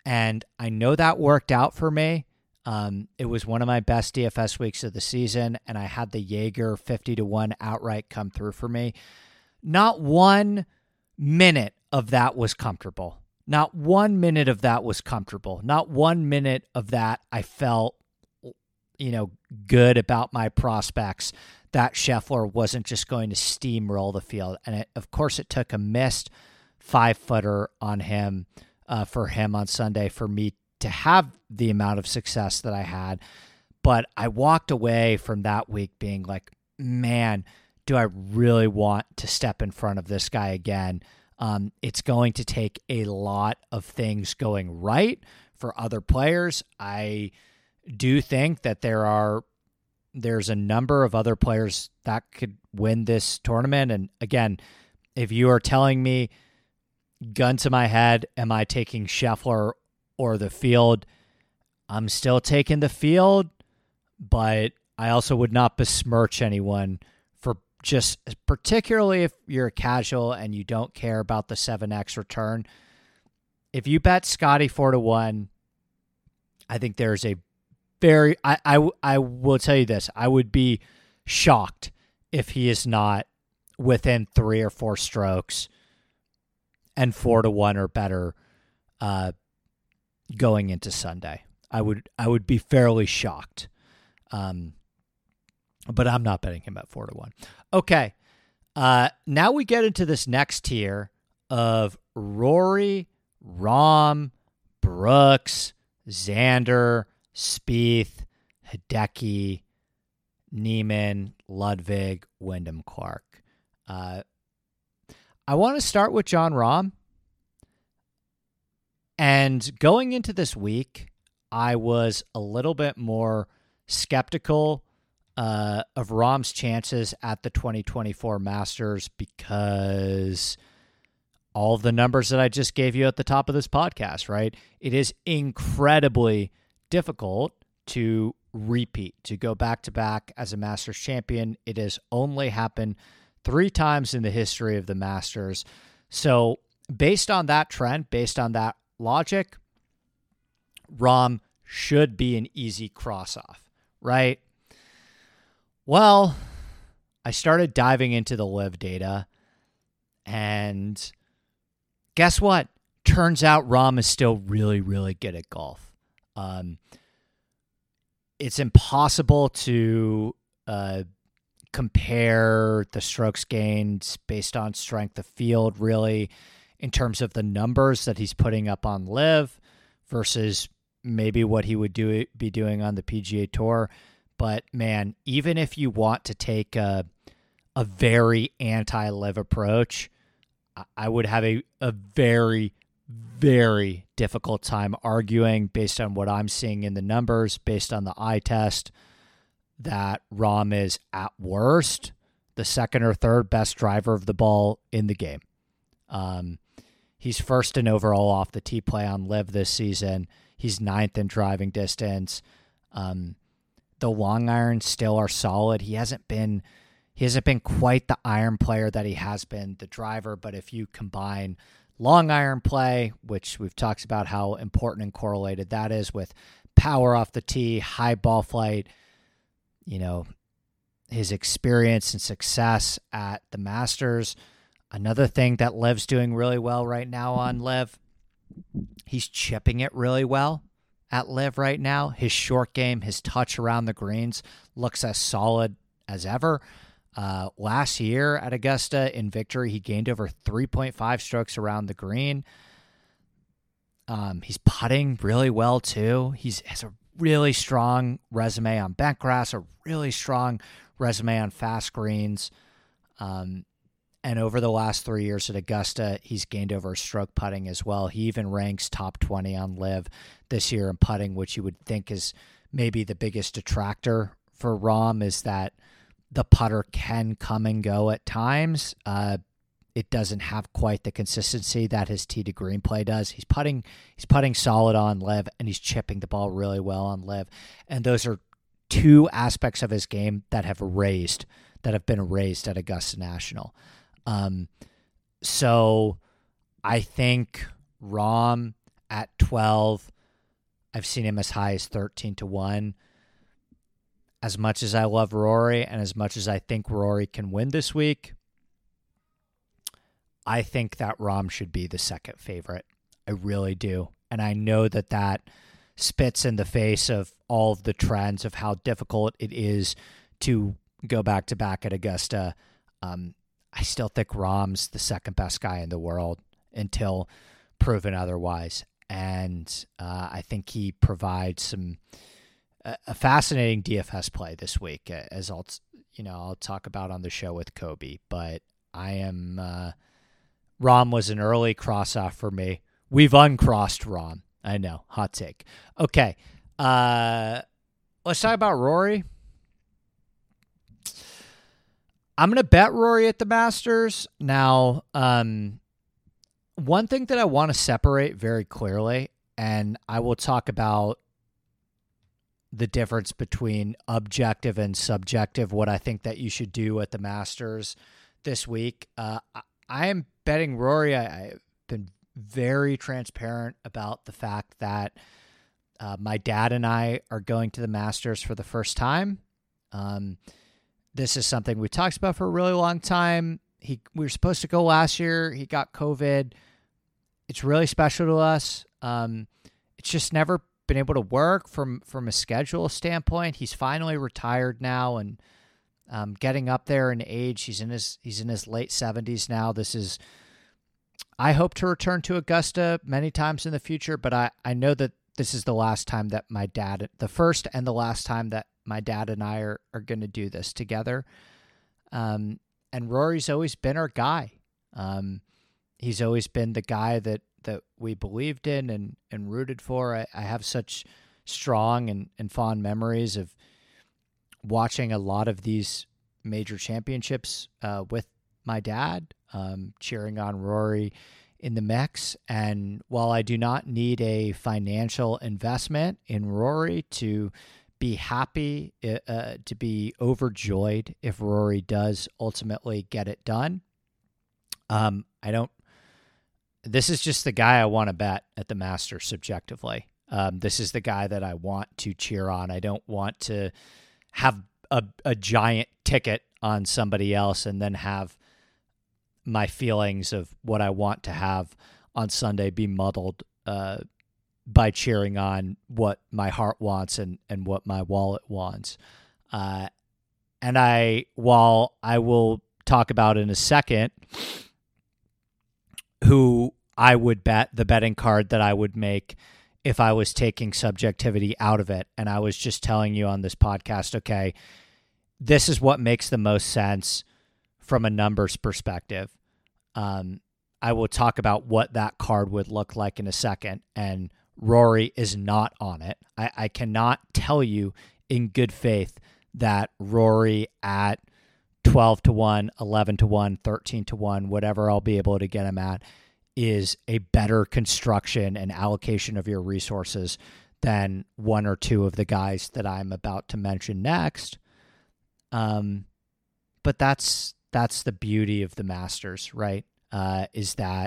And I know that worked out for me. It was one of my best DFS weeks of the season, and I had the Jaeger 50-1 outright come through for me. Not 1 minute of that was comfortable. Not 1 minute of that was comfortable. Not 1 minute of that I felt, good about my prospects, that Scheffler wasn't just going to steamroll the field. And of course, it took a missed 5-footer on him, for him on Sunday for me to have the amount of success that I had. But I walked away from that week being like, man, do I really want to step in front of this guy again? It's going to take a lot of things going right for other players. I do think that there's a number of other players that could win this tournament. And again, if you are telling me, gun to my head, am I taking Scheffler or the field? I'm still taking the field, but I also would not besmirch anyone for just, particularly if you're a casual and you don't care about the 7x return. If you bet Scotty 4-1, I think there's a I will tell you this, I would be shocked if he is not within 3 or 4 strokes and 4-1 or better going into Sunday. I would be fairly shocked. But I'm not betting him at 4-1. Okay. Now we get into this next tier of Rory, Rahm, Brooks, Xander, Spieth, Hideki, Niemann, Ludwig, Wyndham Clark. I want to start with Jon Rahm. And going into this week, I was a little bit more skeptical of Rahm's chances at the 2024 Masters because all of the numbers that I just gave you at the top of this podcast, right? It is incredibly difficult to repeat, to go back-to-back as a Masters champion. It has only happened 3 times in the history of the Masters. So based on that trend, based on that logic, Rahm should be an easy cross-off, right? Well, I started diving into the live data, and guess what? Turns out Rahm is still really, really good at golf. It's impossible to compare the strokes gained based on strength of field, really, in terms of the numbers that he's putting up on live versus maybe what he would be doing on the PGA Tour. But man, even if you want to take a very anti-live approach, I would have a very, very difficult time arguing based on what I'm seeing in the numbers, based on the eye test, that Rahm is at worst the second or third best driver of the ball in the game. He's first in overall off the tee play on live this season. He's 9th in driving distance. The long irons still are solid. He hasn't been quite the iron player that he has been the driver, but if you combine long iron play, which we've talked about how important and correlated that is, with power off the tee, high ball flight, his experience and success at the Masters. Another thing that Liv's doing really well right now on Liv, he's chipping it really well at Liv right now. His short game, his touch around the greens looks as solid as ever. Last year at Augusta in victory, he gained over 3.5 strokes around the green. He's putting really well too. He has a really strong resume on bent grass, a really strong resume on fast greens. And over the last 3 years at Augusta, he's gained over stroke putting as well. He even ranks top 20 on Liv this year in putting, which you would think is maybe the biggest detractor for Rahm, is that the putter can come and go at times. It doesn't have quite the consistency that his tee to green play does. He's putting solid on Liv, and he's chipping the ball really well on Liv. And those are 2 aspects of his game that have been raised at Augusta National. So I think Rahm at 12. I've seen him as high as 13-1. As much as I love Rory and as much as I think Rory can win this week, I think that Rahm should be the second favorite. I really do. And I know that that spits in the face of all of the trends of how difficult it is to go back-to-back at Augusta. I still think Rahm's the second best guy in the world until proven otherwise. And I think he provides a fascinating DFS play this week, as I'll talk about on the show with Kobe. But I am Rahm was an early cross-off for me. We've uncrossed Rahm. I know, hot take. Okay, let's talk about Rory. I'm going to bet Rory at the Masters. Now, one thing that I want to separate very clearly, and I will talk about the difference between objective and subjective, what I think that you should do at the Masters this week. I am betting Rory. I've been very transparent about the fact that my dad and I are going to the Masters for the first time. This is something we talked about for a really long time. We were supposed to go last year. He got COVID. It's really special to us. It's just never been able to work from a schedule standpoint. He's finally retired now and getting up there in age. He's in his late 70s now. I hope to return to Augusta many times in the future, but I know that this is the last time that the first and the last time that my dad and I are going to do this together. And Rory's always been our guy. He's always been the guy that we believed in and rooted for. I have such strong and fond memories of watching a lot of these major championships with my dad, cheering on Rory in the mix. And while I do not need a financial investment in Rory to be happy, to be overjoyed if Rory does ultimately get it done, this is just the guy I want to bet at the Masters subjectively. This is the guy that I want to cheer on. I don't want to have a giant ticket on somebody else and then have my feelings of what I want to have on Sunday be muddled by cheering on what my heart wants and what my wallet wants. While I will talk about in a second who I would bet, the betting card that I would make if I was taking subjectivity out of it, and I was just telling you on this podcast, okay, this is what makes the most sense from a numbers perspective. I will talk about what that card would look like in a second, and Rory is not on it. I cannot tell you in good faith that Rory at 12-1, 11-1, 13-1, whatever I'll be able to get him at, is a better construction and allocation of your resources than one or two of the guys that I'm about to mention next. But that's the beauty of the Masters, right? Is that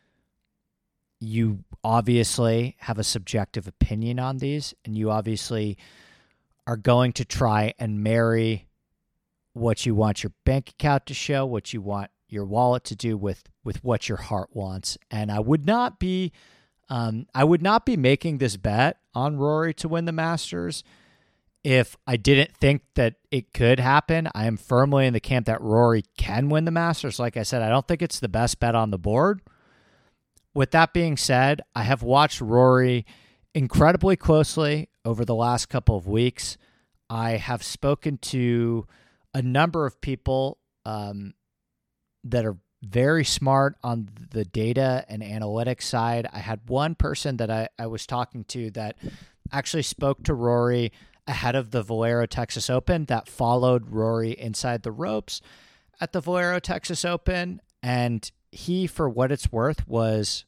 you obviously have a subjective opinion on these, and you obviously are going to try and marry what you want your bank account to show, what you want your wallet to do with what your heart wants. And I would not be making this bet on Rory to win the Masters if I didn't think that it could happen. I am firmly in the camp that Rory can win the Masters. Like I said, I don't think it's the best bet on the board. With that being said, I have watched Rory incredibly closely over the last couple of weeks. I have spoken to a number of people that are very smart on the data and analytics side. I had one person that I was talking to that actually spoke to Rory ahead of the Valero Texas Open, that followed Rory inside the ropes at the Valero Texas Open. And he, for what it's worth, was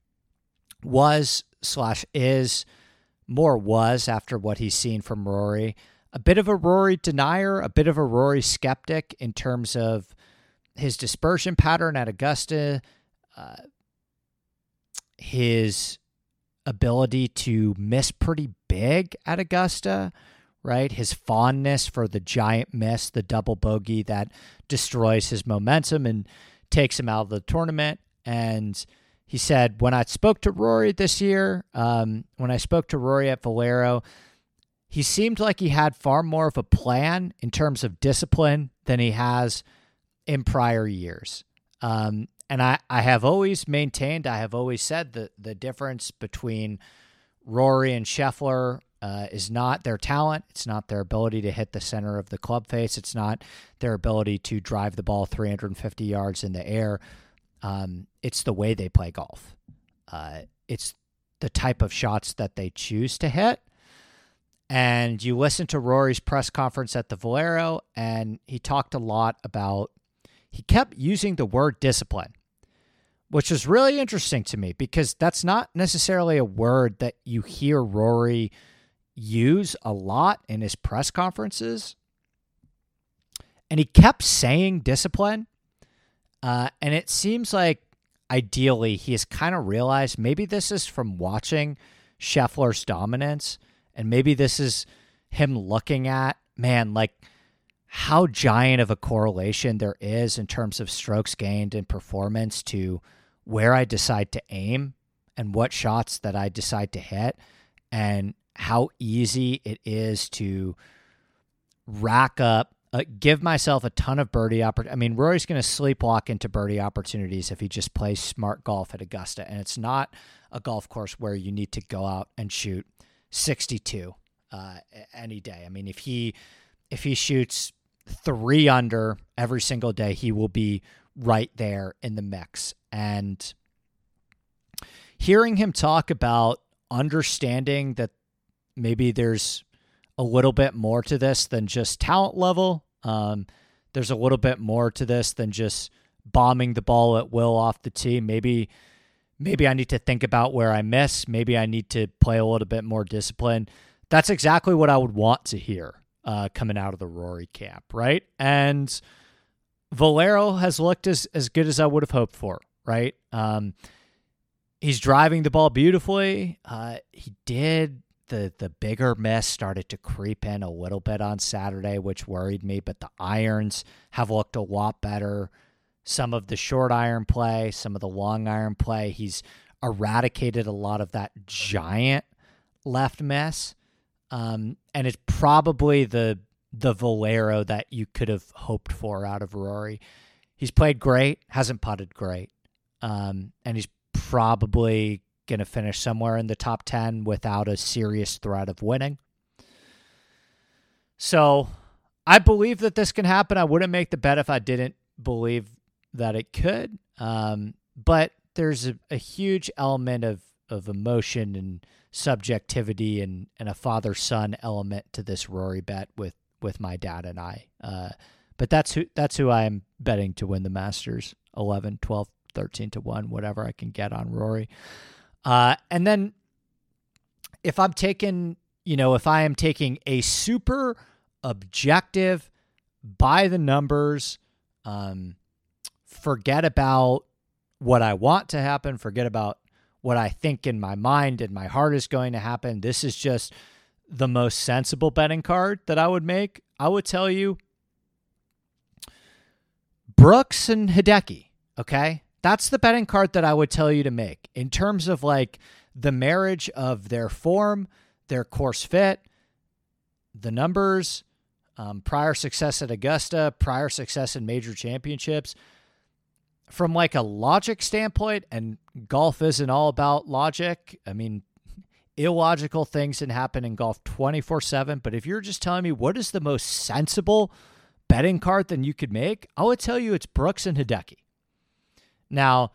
after what he's seen from Rory, a bit of a Rory denier, a bit of a Rory skeptic in terms of his dispersion pattern at Augusta, his ability to miss pretty big at Augusta, right? His fondness for the giant miss, the double bogey that destroys his momentum and takes him out of the tournament. And he said, when I spoke to Rory this year, when I spoke to Rory at Valero, he seemed like he had far more of a plan in terms of discipline than he has in prior years. And I have always maintained, I have always said that the difference between Rory and Scheffler is not their talent. It's not their ability to hit the center of the club face. It's not their ability to drive the ball 350 yards in the air. It's the way they play golf. It's the type of shots that they choose to hit. And you listen to Rory's press conference at the Valero, and he talked a lot about, he kept using the word discipline, which was really interesting to me because that's not necessarily a word that you hear Rory use a lot in his press conferences. And he kept saying discipline. And it seems like ideally he has kind of realized maybe this is from watching Scheffler's dominance. And maybe this is him looking at, man, like how giant of a correlation there is in terms of strokes gained and performance to where I decide to aim and what shots that I decide to hit, and how easy it is to rack up, give myself a ton of birdie opportunities. I mean, Rory's going to sleepwalk into birdie opportunities if he just plays smart golf at Augusta. And it's not a golf course where you need to go out and shoot 62 any day. I mean, if he shoots 3 under every single day, he will be right there in the mix. And hearing him talk about understanding that maybe there's a little bit more to this than just talent level. There's a little bit more to this than just bombing the ball at will off the tee. Maybe I need to think about where I miss. Maybe I need to play a little bit more discipline. That's exactly what I would want to hear coming out of the Rory camp, right? And Valero has looked as good as I would have hoped for, right? He's driving the ball beautifully. He did. The bigger miss started to creep in a little bit on Saturday, which worried me, but the irons have looked a lot better. Some of the short iron play, some of the long iron play, he's eradicated a lot of that giant left miss. And it's probably the Valero that you could have hoped for out of Rory. He's played great, hasn't putted great. And he's probably going to finish somewhere in the top 10 without a serious threat of winning. So I believe that this can happen. I wouldn't make the bet if I didn't believe that it could. But there's a huge element of emotion and subjectivity and a father-son element to this Rory bet with my dad and I. But that's who I'm betting to win the Masters, 11, 12, 13 to 1, whatever I can get on Rory. And then if I am taking a super objective, by the numbers, forget about what I want to happen, forget about what I think in my mind and my heart is going to happen. This is just the most sensible betting card that I would make. I would tell you Brooks and Hideki, okay? That's the betting card that I would tell you to make in terms of like the marriage of their form, their course fit, the numbers, prior success at Augusta, prior success in major championships. From like a logic standpoint, and golf isn't all about logic. I mean, illogical things can happen in golf 24/7. But if you're just telling me what is the most sensible betting card that you could make, I would tell you it's Brooks and Hideki. Now,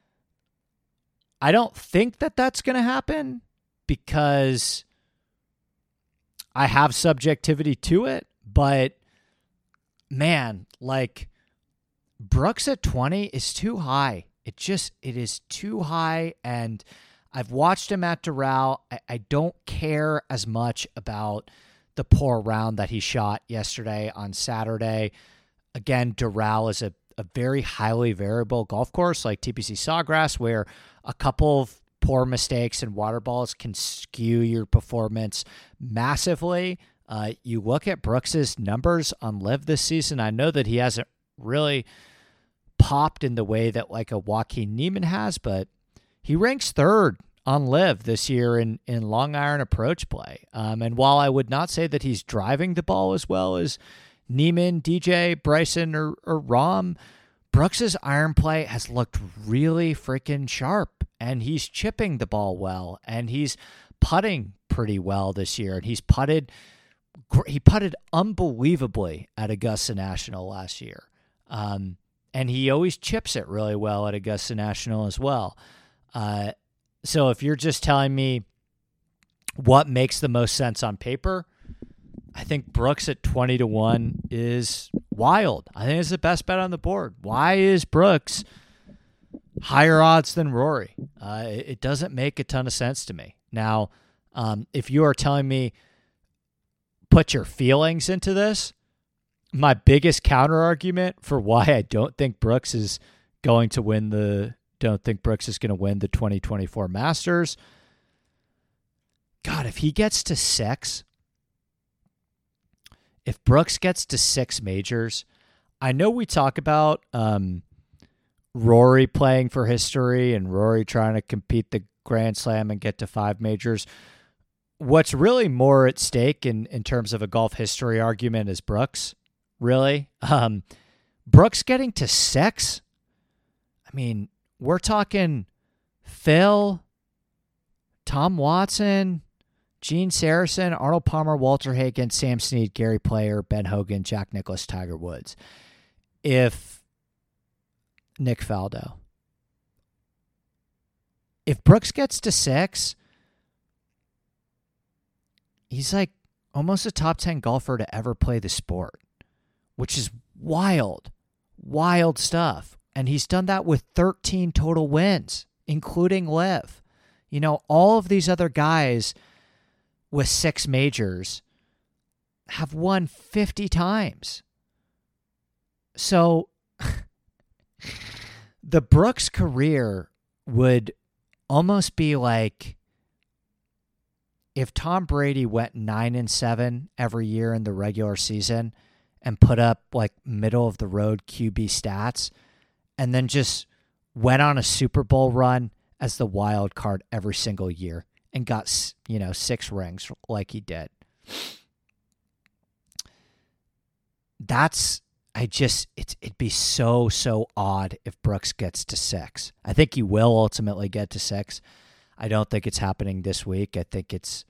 I don't think that that's going to happen because I have subjectivity to it, but man, like Brooks at 20 is too high. It is too high, and I've watched him at Doral. I don't care as much about the poor round that he shot yesterday on Saturday. Again, Doral is a very highly variable golf course like TPC Sawgrass, where a couple of poor mistakes and water balls can skew your performance massively. You look at Brooks's numbers on LIV this season. I know that he hasn't really popped in the way that like a Joaquin Niemann has, but he ranks third on LIV this year in long iron approach play. And while I would not say that he's driving the ball as well as Niemann, DJ, Bryson, or Rahm, Brooks's iron play has looked really freaking sharp, and he's chipping the ball well, and he's putting pretty well this year, and he putted unbelievably at Augusta National last year. And he always chips it really well at Augusta National as well. So if you're just telling me what makes the most sense on paper, I think Brooks at 20-1 is wild. I think it's the best bet on the board. Why is Brooks higher odds than Rory? It doesn't make a ton of sense to me. Now, if you are telling me put your feelings into this, my biggest counter argument for why I don't think Brooks is going to win the 2024 Masters. God, if he gets to 6, if Brooks gets to 6 majors, I know we talk about Rory playing for history and Rory trying to compete the Grand Slam and get to 5 majors. What's really more at stake in terms of a golf history argument is Brooks, really. Brooks getting to 6? I mean, we're talking Phil, Tom Watson, Gene Sarazen, Arnold Palmer, Walter Hagen, Sam Snead, Gary Player, Ben Hogan, Jack Nicklaus, Tiger Woods. If Nick Faldo. If Brooks gets to 6, he's like almost a top 10 golfer to ever play the sport, which is wild, wild stuff. And he's done that with 13 total wins, including LIV. You know, all of these other guys with 6 majors have won 50 times. So the Brooks career would almost be like if Tom Brady went 9-7 every year in the regular season and put up like middle of the road QB stats and then just went on a Super Bowl run as the wild card every single year and got, 6 rings like he did. It'd be so odd if Brooks gets to 6. I think he will ultimately get to 6. I don't think it's happening this week. I think it's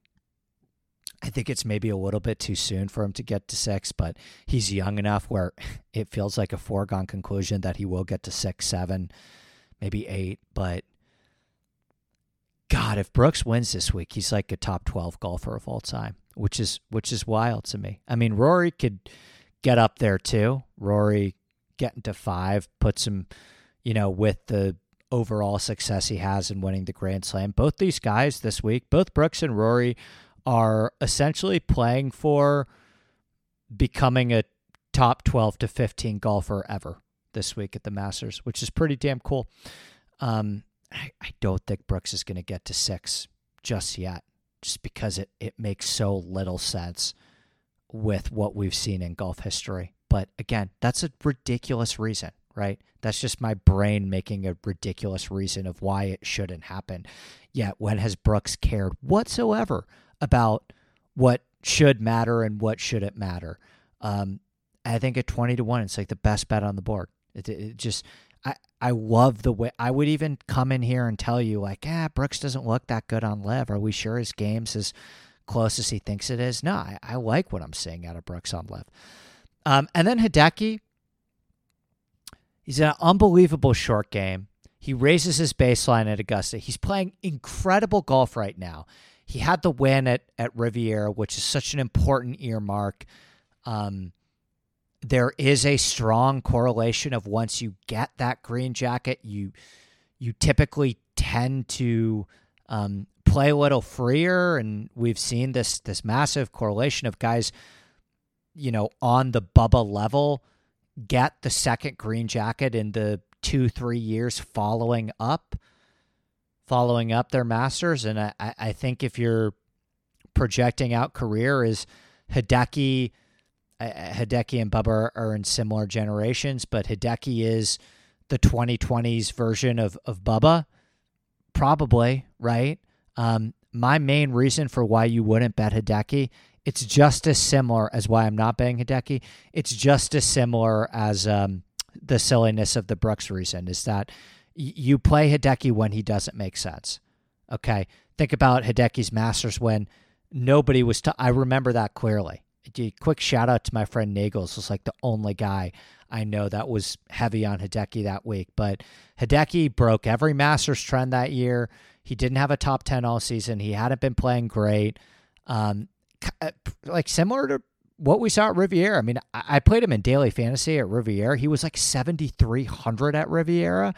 maybe a little bit too soon for him to get to 6, but he's young enough where it feels like a foregone conclusion that he will get to 6, 7, maybe 8. But God, if Brooks wins this week, he's like a top 12 golfer of all time, which is wild to me. I mean, Rory could get up there too. Rory getting to 5 puts him, with the overall success he has in winning the Grand Slam. Both these guys this week, both Brooks and Rory, are essentially playing for becoming a top 12 to 15 golfer ever this week at the Masters, which is pretty damn cool. I don't think Brooks is going to get to 6 just yet, just because it makes so little sense with what we've seen in golf history. But again, that's a ridiculous reason, right? That's just my brain making a ridiculous reason of why it shouldn't happen. Yet when has Brooks cared whatsoever about what should matter and what shouldn't matter? I think at 20-1, it's like the best bet on the board. I love the way I would even come in here and tell you like, Brooks doesn't look that good on LIV. Are we sure his game's as close as he thinks it is? No, I like what I'm seeing out of Brooks on LIV. And then Hideki, he's an unbelievable short game. He raises his baseline at Augusta. He's playing incredible golf right now. He had the win at Riviera, which is such an important earmark. There is a strong correlation of once you get that green jacket, you typically tend to play a little freer, and we've seen this massive correlation of guys, on the Bubba level, get the second green jacket in the 2-3 years following up following up their Masters. And I think if you're projecting out career, is Hideki and Bubba are in similar generations, but Hideki is the 2020s version of Bubba, probably, right? My main reason for why you wouldn't bet Hideki, it's just as similar as why I'm not betting Hideki. It's just as similar as the silliness of the Brooks reason, is that you play Hideki when he doesn't make sense. Okay, think about Hideki's Masters when nobody was. I remember that clearly. A quick shout out to my friend Nagels, was like the only guy I know that was heavy on Hideki that week. But Hideki broke every Masters trend that year. He didn't have a top 10 all season. He hadn't been playing great. Like similar to what we saw at Riviera. I mean, I played him in daily fantasy at Riviera. He was like 7,300 at Riviera.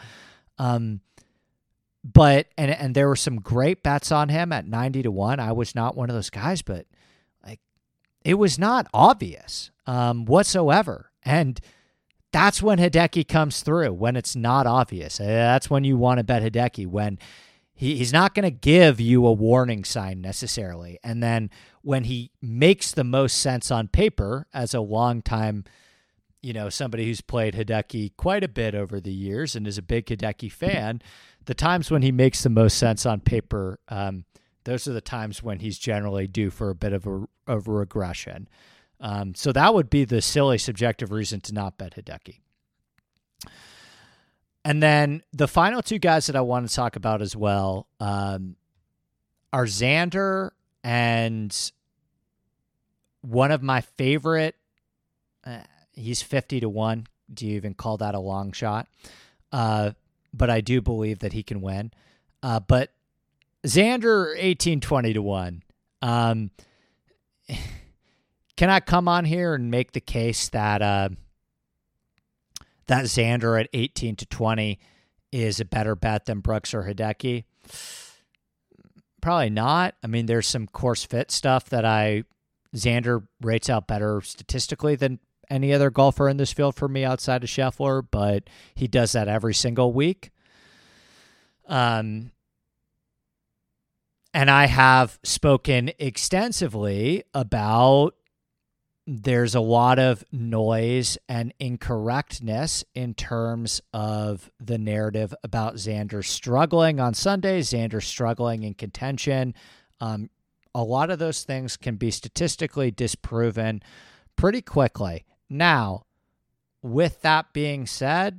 But there were some great bets on him at 90-1. I was not one of those guys, but like it was not obvious whatsoever. And that's when Hideki comes through, when it's not obvious. That's when you want to bet Hideki, when he's not going to give you a warning sign necessarily. And then when he makes the most sense on paper, as a long time, somebody who's played Hideki quite a bit over the years and is a big Hideki fan, the times when he makes the most sense on paper, those are the times when he's generally due for a bit of a regression. So that would be the silly subjective reason to not bet Hideki. And then the final two guys that I want to talk about as well are Xander and one of my favorite, he's 50-1. Do you even call that a long shot? But I do believe that he can win. But Xander 18-20-1. Can I come on here and make the case that that Xander at 18-20 is a better bet than Brooks or Hideki? Probably not. I mean, there's some course fit stuff that Xander rates out better statistically than any other golfer in this field for me outside of Scheffler, but he does that every single week. And I have spoken extensively about there's a lot of noise and incorrectness in terms of the narrative about Xander struggling on Sundays, Xander struggling in contention. A lot of those things can be statistically disproven pretty quickly. Now, with that being said,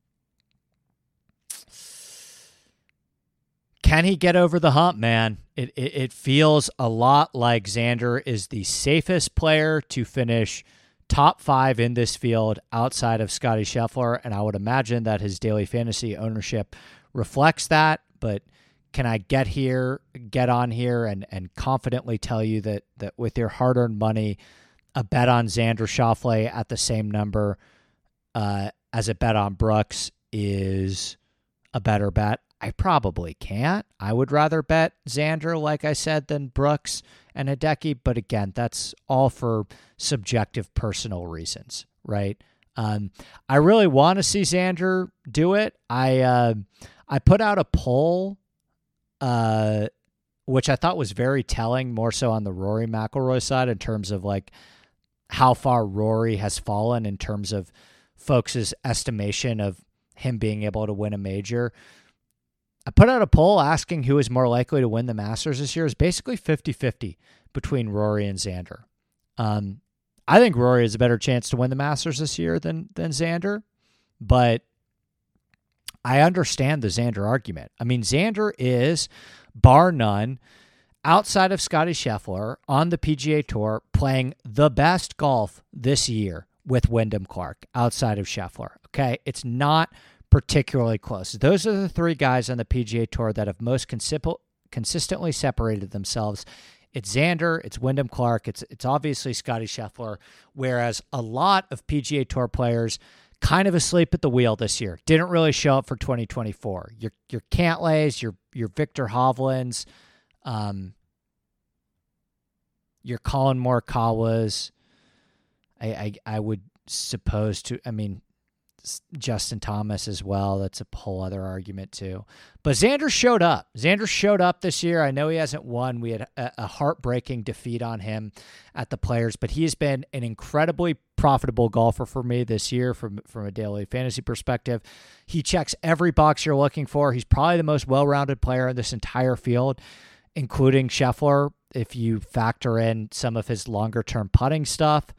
can he get over the hump, man? It feels a lot like Xander is the safest player to finish top 5 in this field outside of Scottie Scheffler, and I would imagine that his daily fantasy ownership reflects that. But can I get on here and confidently tell you that with your hard-earned money, a bet on Xander Schauffele at the same number as a bet on Brooks is a better bet? I probably can't. I would rather bet Xander, like I said, than Brooks and Hideki. But again, that's all for subjective personal reasons, right? I really want to see Xander do it. I put out a poll, which I thought was very telling, more so on the Rory McIlroy side in terms of like how far Rory has fallen in terms of folks' estimation of him being able to win a major. I put out a poll asking who is more likely to win the Masters this year. It's basically 50-50 between Rory and Xander. I think Rory has a better chance to win the Masters this year than Xander, but I understand the Xander argument. I mean, Xander is, bar none, outside of Scottie Scheffler on the PGA Tour, playing the best golf this year with Wyndham Clark outside of Scheffler. Okay, it's not particularly close. Those are the three guys on the PGA Tour that have most consistently separated themselves. It's Xander, it's Wyndham Clark, it's obviously Scottie Scheffler, whereas a lot of PGA Tour players kind of asleep at the wheel this year. Didn't really show up for 2024. Your Cantlays, your Victor Hovlands, your Colin Morikawas. I would suppose to, I mean, Justin Thomas as well. That's a whole other argument too. But Xander showed up. Xander showed up this year. I know he hasn't won. We had a heartbreaking defeat on him at the Players, but he's been an incredibly profitable golfer for me this year from a daily fantasy perspective. He checks every box you're looking for. He's probably the most well-rounded player in this entire field, including Scheffler, if you factor in some of his longer-term putting stuff.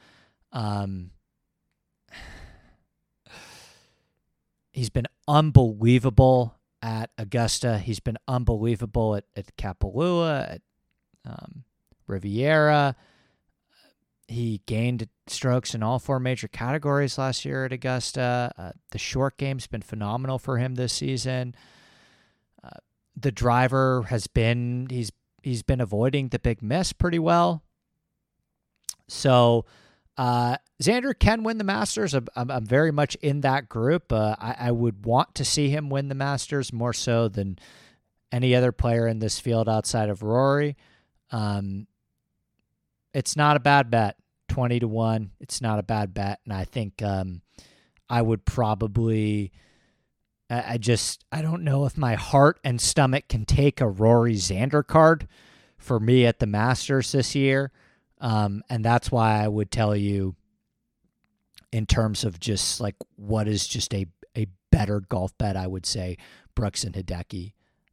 He's been unbelievable at Augusta. He's been unbelievable at Kapalua, at Riviera. He gained strokes in all 4 major categories last year at Augusta. The short game's been phenomenal for him this season. The driver has been, he's been avoiding the big miss pretty well. So Xander can win the Masters. I'm very much in that group. I would want to see him win the Masters more so than any other player in this field outside of Rory. It's not a bad bet. 20-1. It's not a bad bet. And I think I would probably, I don't know if my heart and stomach can take a Rory Xander card for me at the Masters this year. And that's why I would tell you, in terms of just like what is just a better golf bet, I would say Brooks and Hideki.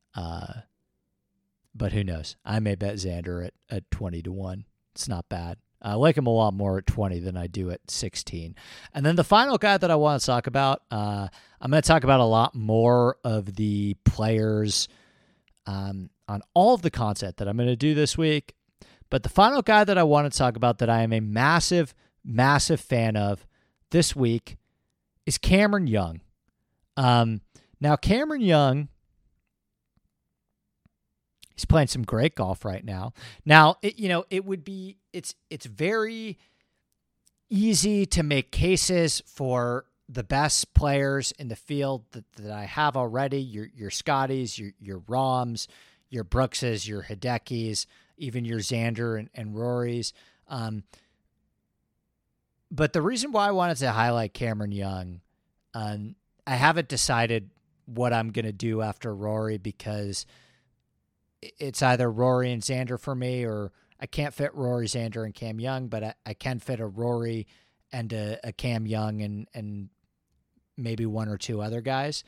But who knows? I may bet Xander at 20-1. It's not bad. I like him a lot more at 20 than I do at 16. And then the final guy that I want to talk about, I'm going to talk about a lot more of the players on all of the content that I'm going to do this week. But the final guy that I want to talk about that I am a massive, massive fan of this week is Cameron Young. Now, Cameron Young, he's playing some great golf right now. Now, it's very easy to make cases for the best players in the field that I have already. Your Scotties, your Rahms, your Brookses, your Hidekis, even your Xander and Rorys. But the reason why I wanted to highlight Cameron Young, I haven't decided what I'm going to do after Rory, because it's either Rory and Xander for me, or I can't fit Rory, Xander, and Cam Young, but I can fit a Rory and a Cam Young and maybe one or two other guys.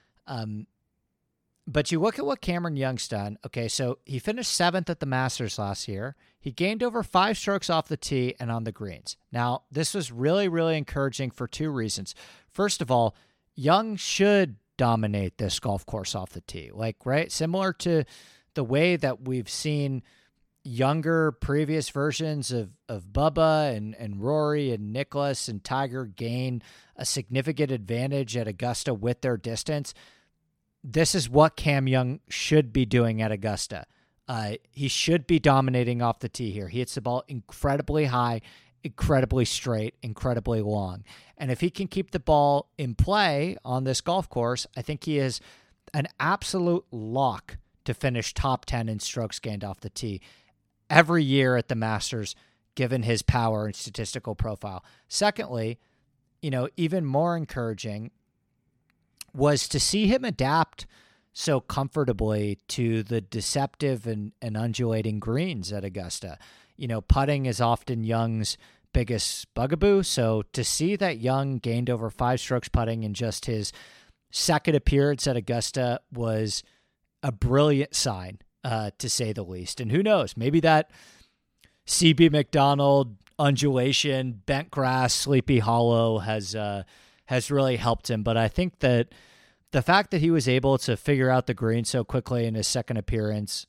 But you look at what Cameron Young's done. Okay, so he finished 7th at the Masters last year. He gained over 5 strokes off the tee and on the greens. Now, this was really, really encouraging for 2 reasons. First of all, Young should dominate this golf course off the tee. Right? Similar to the way that we've seen younger previous versions of Bubba and Rory and Nicklaus and Tiger gain a significant advantage at Augusta with their distance. This is what Cam Young should be doing at Augusta. He should be dominating off the tee here. He hits the ball incredibly high, incredibly straight, incredibly long. And if he can keep the ball in play on this golf course, I think he is an absolute lock to finish top 10 in strokes gained off the tee every year at the Masters, given his power and statistical profile. Secondly, even more encouraging was to see him adapt so comfortably to the deceptive and undulating greens at Augusta. Putting is often Young's biggest bugaboo. So to see that Young gained over 5 strokes putting in just his second appearance at Augusta was a brilliant sign, to say the least. And who knows, maybe that CB Macdonald undulation, bent grass, Sleepy Hollow has really helped him. But I think that the fact that he was able to figure out the green so quickly in his second appearance,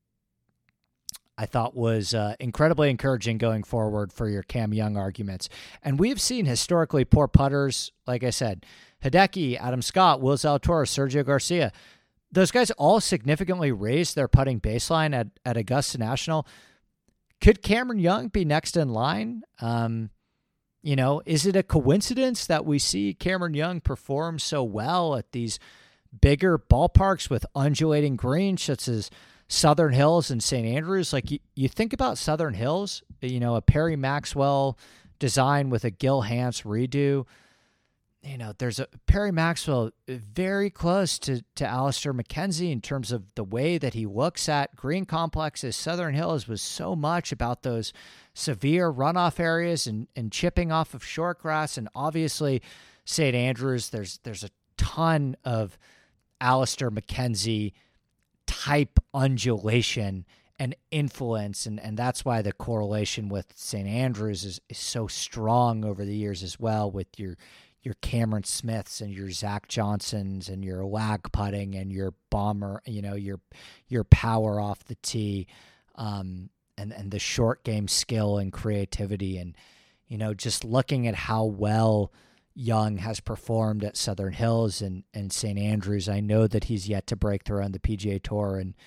I thought was incredibly encouraging going forward for your Cam Young arguments. And we've seen historically poor putters, like I said, Hideki, Adam Scott, Will Zalatoris, Sergio Garcia. Those guys all significantly raised their putting baseline at Augusta National. Could Cameron Young be next in line? Is it a coincidence that we see Cameron Young perform so well at these bigger ballparks with undulating greens, such as Southern Hills and St. Andrews? Like you think about Southern Hills, a Perry Maxwell design with a Gil Hanse redo. there's a Perry Maxwell very close to Alistair McKenzie in terms of the way that he looks at green complexes. Southern Hills was so much about those severe runoff areas and chipping off of short grass. And obviously St. Andrews, there's a ton of Alistair McKenzie type undulation and influence. And that's why the correlation with St. Andrews is so strong over the years as well, with your Cameron Smiths and your Zach Johnsons and your lag putting and your bomber, your power off the tee, and the short game skill and creativity. And, just looking at how well Young has performed at Southern Hills and St. Andrews, I know that he's yet to break through on the PGA Tour. And,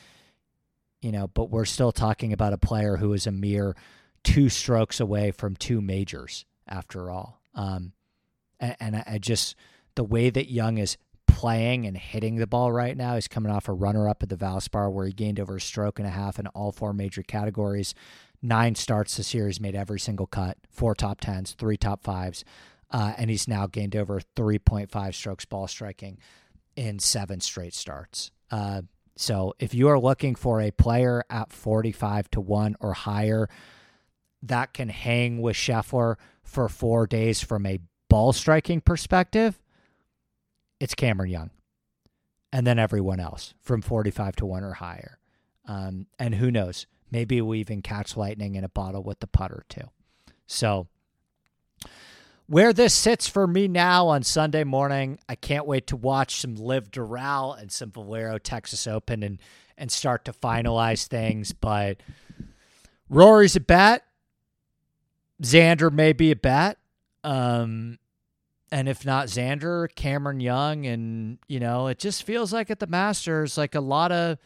but we're still talking about a player who is a mere 2 strokes away from 2 majors after all. And I just, the way that Young is playing and hitting the ball right now, he's coming off a runner-up at the Valspar where he gained over a stroke and a half in all 4 major categories. 9 starts this year, he's made every single cut, 4 top 10s, 3 top 5s, and he's now gained over 3.5 strokes ball striking in 7 straight starts. So if you are looking for a player at 45-1 or higher that can hang with Scheffler for 4 days from a ball striking perspective, it's Cameron Young. And then everyone else from 45-1 or higher. And who knows, maybe we even catch lightning in a bottle with the putter too. So where this sits for me now on Sunday morning, I can't wait to watch some Liv Doral and some Valero Texas Open and start to finalize things. But Rory's a bet. Xander may be a bet. And if not Xander, Cameron Young. And, it just feels like at the Masters, like a lot of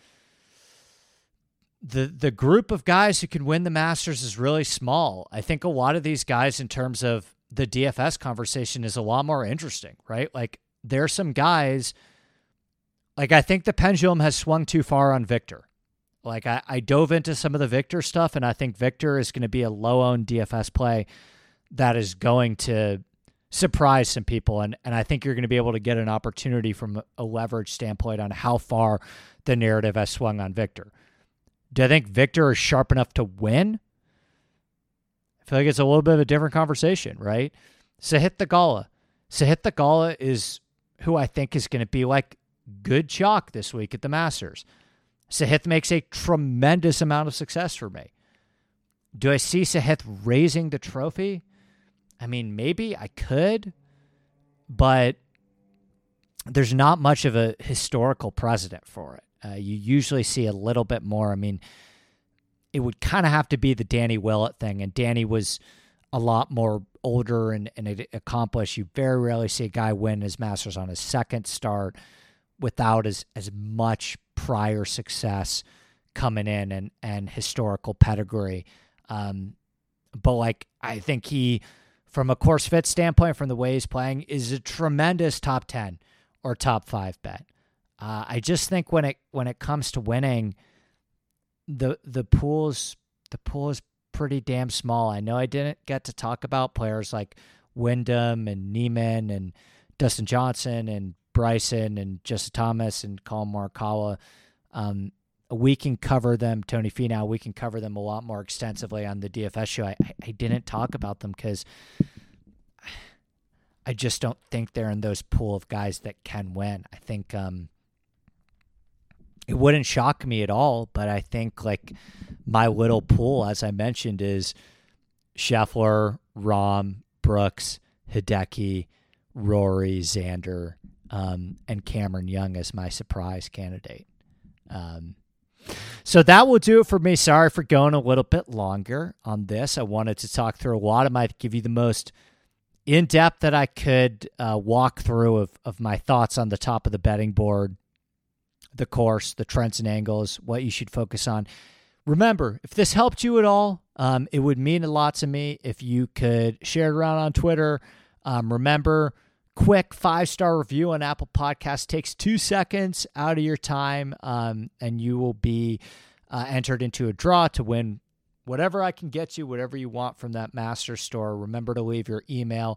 the group of guys who can win the Masters is really small. I think a lot of these guys in terms of the DFS conversation is a lot more interesting, right? Like there's some guys, like I think the pendulum has swung too far on Victor. Like I dove into some of the Victor stuff, and I think Victor is going to be a low-owned DFS play that is going to surprise some people. And I think you're going to be able to get an opportunity from a leverage standpoint on how far the narrative has swung on Victor. Do I think Victor is sharp enough to win? I feel like it's a little bit of a different conversation, right? Sahith Theegala is who I think is going to be like good chalk this week at the Masters. Sahith makes a tremendous amount of success for me. Do I see Sahith raising the trophy? I mean, maybe I could, but there's not much of a historical precedent for it. You usually see a little bit more. I mean, it would kind of have to be the Danny Willett thing, and Danny was a lot more older and accomplished. You very rarely see a guy win his Masters on his second start without as much prior success coming in and historical pedigree. But like, I think he, from a course fit standpoint, from the way he's playing, is a tremendous top 10 or top 5 bet. I just think when it comes to winning, the pool is pretty damn small. I know I didn't get to talk about players like Wyndham and Neiman and Dustin Johnson and Bryson and Justin Thomas and Colin Morikawa. We can cover them, Tony Finau, we can cover them a lot more extensively on the DFS show. I didn't talk about them because I just don't think they're in those pool of guys that can win. I think it wouldn't shock me at all, but I think like my little pool, as I mentioned, is Scheffler, Rahm, Brooks, Hideki, Rory, Xander, and Cameron Young as my surprise candidate. So that will do it for me. Sorry for going a little bit longer on this. I wanted to talk through a lot of give you the most in-depth that I could walk through of my thoughts on the top of the betting board, the course, the trends and angles, what you should focus on. Remember, if this helped you at all, it would mean a lot to me if you could share it around on Twitter. Remember, quick 5-star review on Apple Podcasts takes 2 seconds out of your time, and you will be entered into a draw to win whatever I can get you, whatever you want from that master store. Remember to leave your email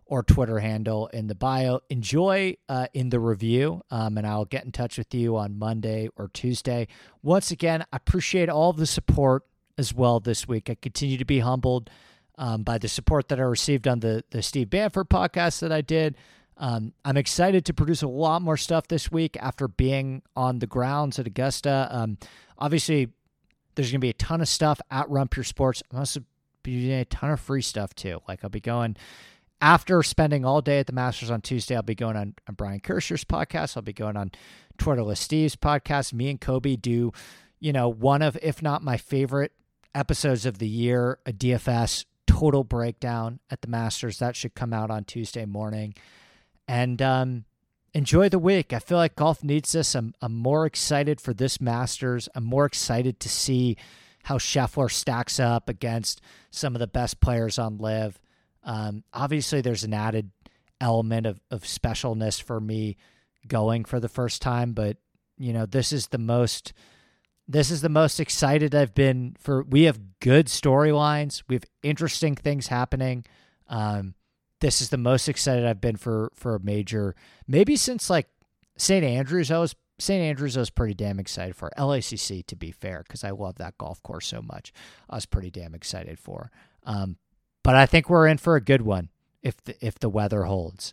or Twitter handle in the bio. Enjoy in the review, and I'll get in touch with you on Monday or Tuesday. Once again, I appreciate all of the support as well this week. I continue to be humbled by the support that I received on the Steve Bamford podcast that I did. I'm excited to produce a lot more stuff this week after being on the grounds at Augusta. Obviously, there's going to be a ton of stuff at Rump Your Sports. I'm also be doing a ton of free stuff too. Like I'll be going, after spending all day at the Masters on Tuesday, I'll be going on Brian Kirschner's podcast. I'll be going on Twitterless Steve's podcast. Me and Kobe do, one of, if not my favorite episodes of the year, a DFS total breakdown at the Masters. That should come out on Tuesday morning. And enjoy the week. I feel like golf needs this. I'm more excited for this Masters. I'm more excited to see how Scheffler stacks up against some of the best players on LIV. Obviously, there's an added element of specialness for me going for the first time, but this is the most excited I've been for. We have good storylines. We have interesting things happening. This is the most excited I've been for a major, maybe since like St. Andrews. I was pretty damn excited for. LACC, to be fair, because I love that golf course so much. I was pretty damn excited for. But I think we're in for a good one if the weather holds.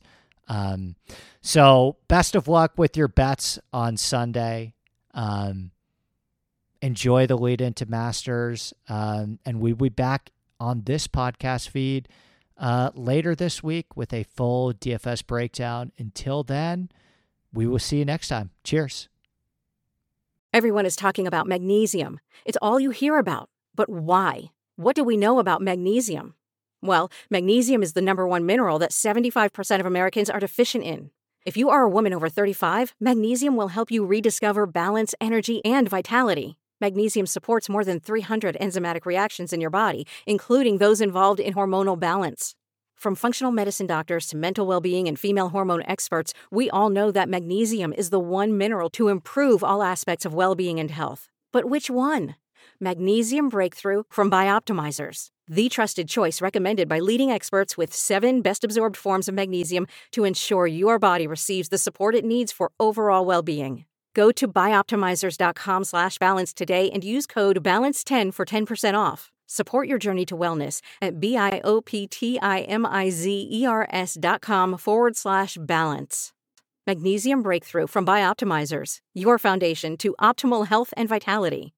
So best of luck with your bets on Sunday. Enjoy the lead into Masters. And we'll be back on this podcast feed later this week with a full DFS breakdown. Until then, we will see you next time. Cheers. Everyone is talking about magnesium. It's all you hear about. But why? What do we know about magnesium? Well, magnesium is the number one mineral that 75% of Americans are deficient in. If you are a woman over 35, magnesium will help you rediscover balance, energy, and vitality. Magnesium supports more than 300 enzymatic reactions in your body, including those involved in hormonal balance. From functional medicine doctors to mental well-being and female hormone experts, we all know that magnesium is the one mineral to improve all aspects of well-being and health. But which one? Magnesium Breakthrough from Bioptimizers, the trusted choice recommended by leading experts with 7 best-absorbed forms of magnesium to ensure your body receives the support it needs for overall well-being. Go to bioptimizers.com/balance today and use code BALANCE10 for 10% off. Support your journey to wellness at bioptimizers.com/balance. Magnesium Breakthrough from Bioptimizers, your foundation to optimal health and vitality.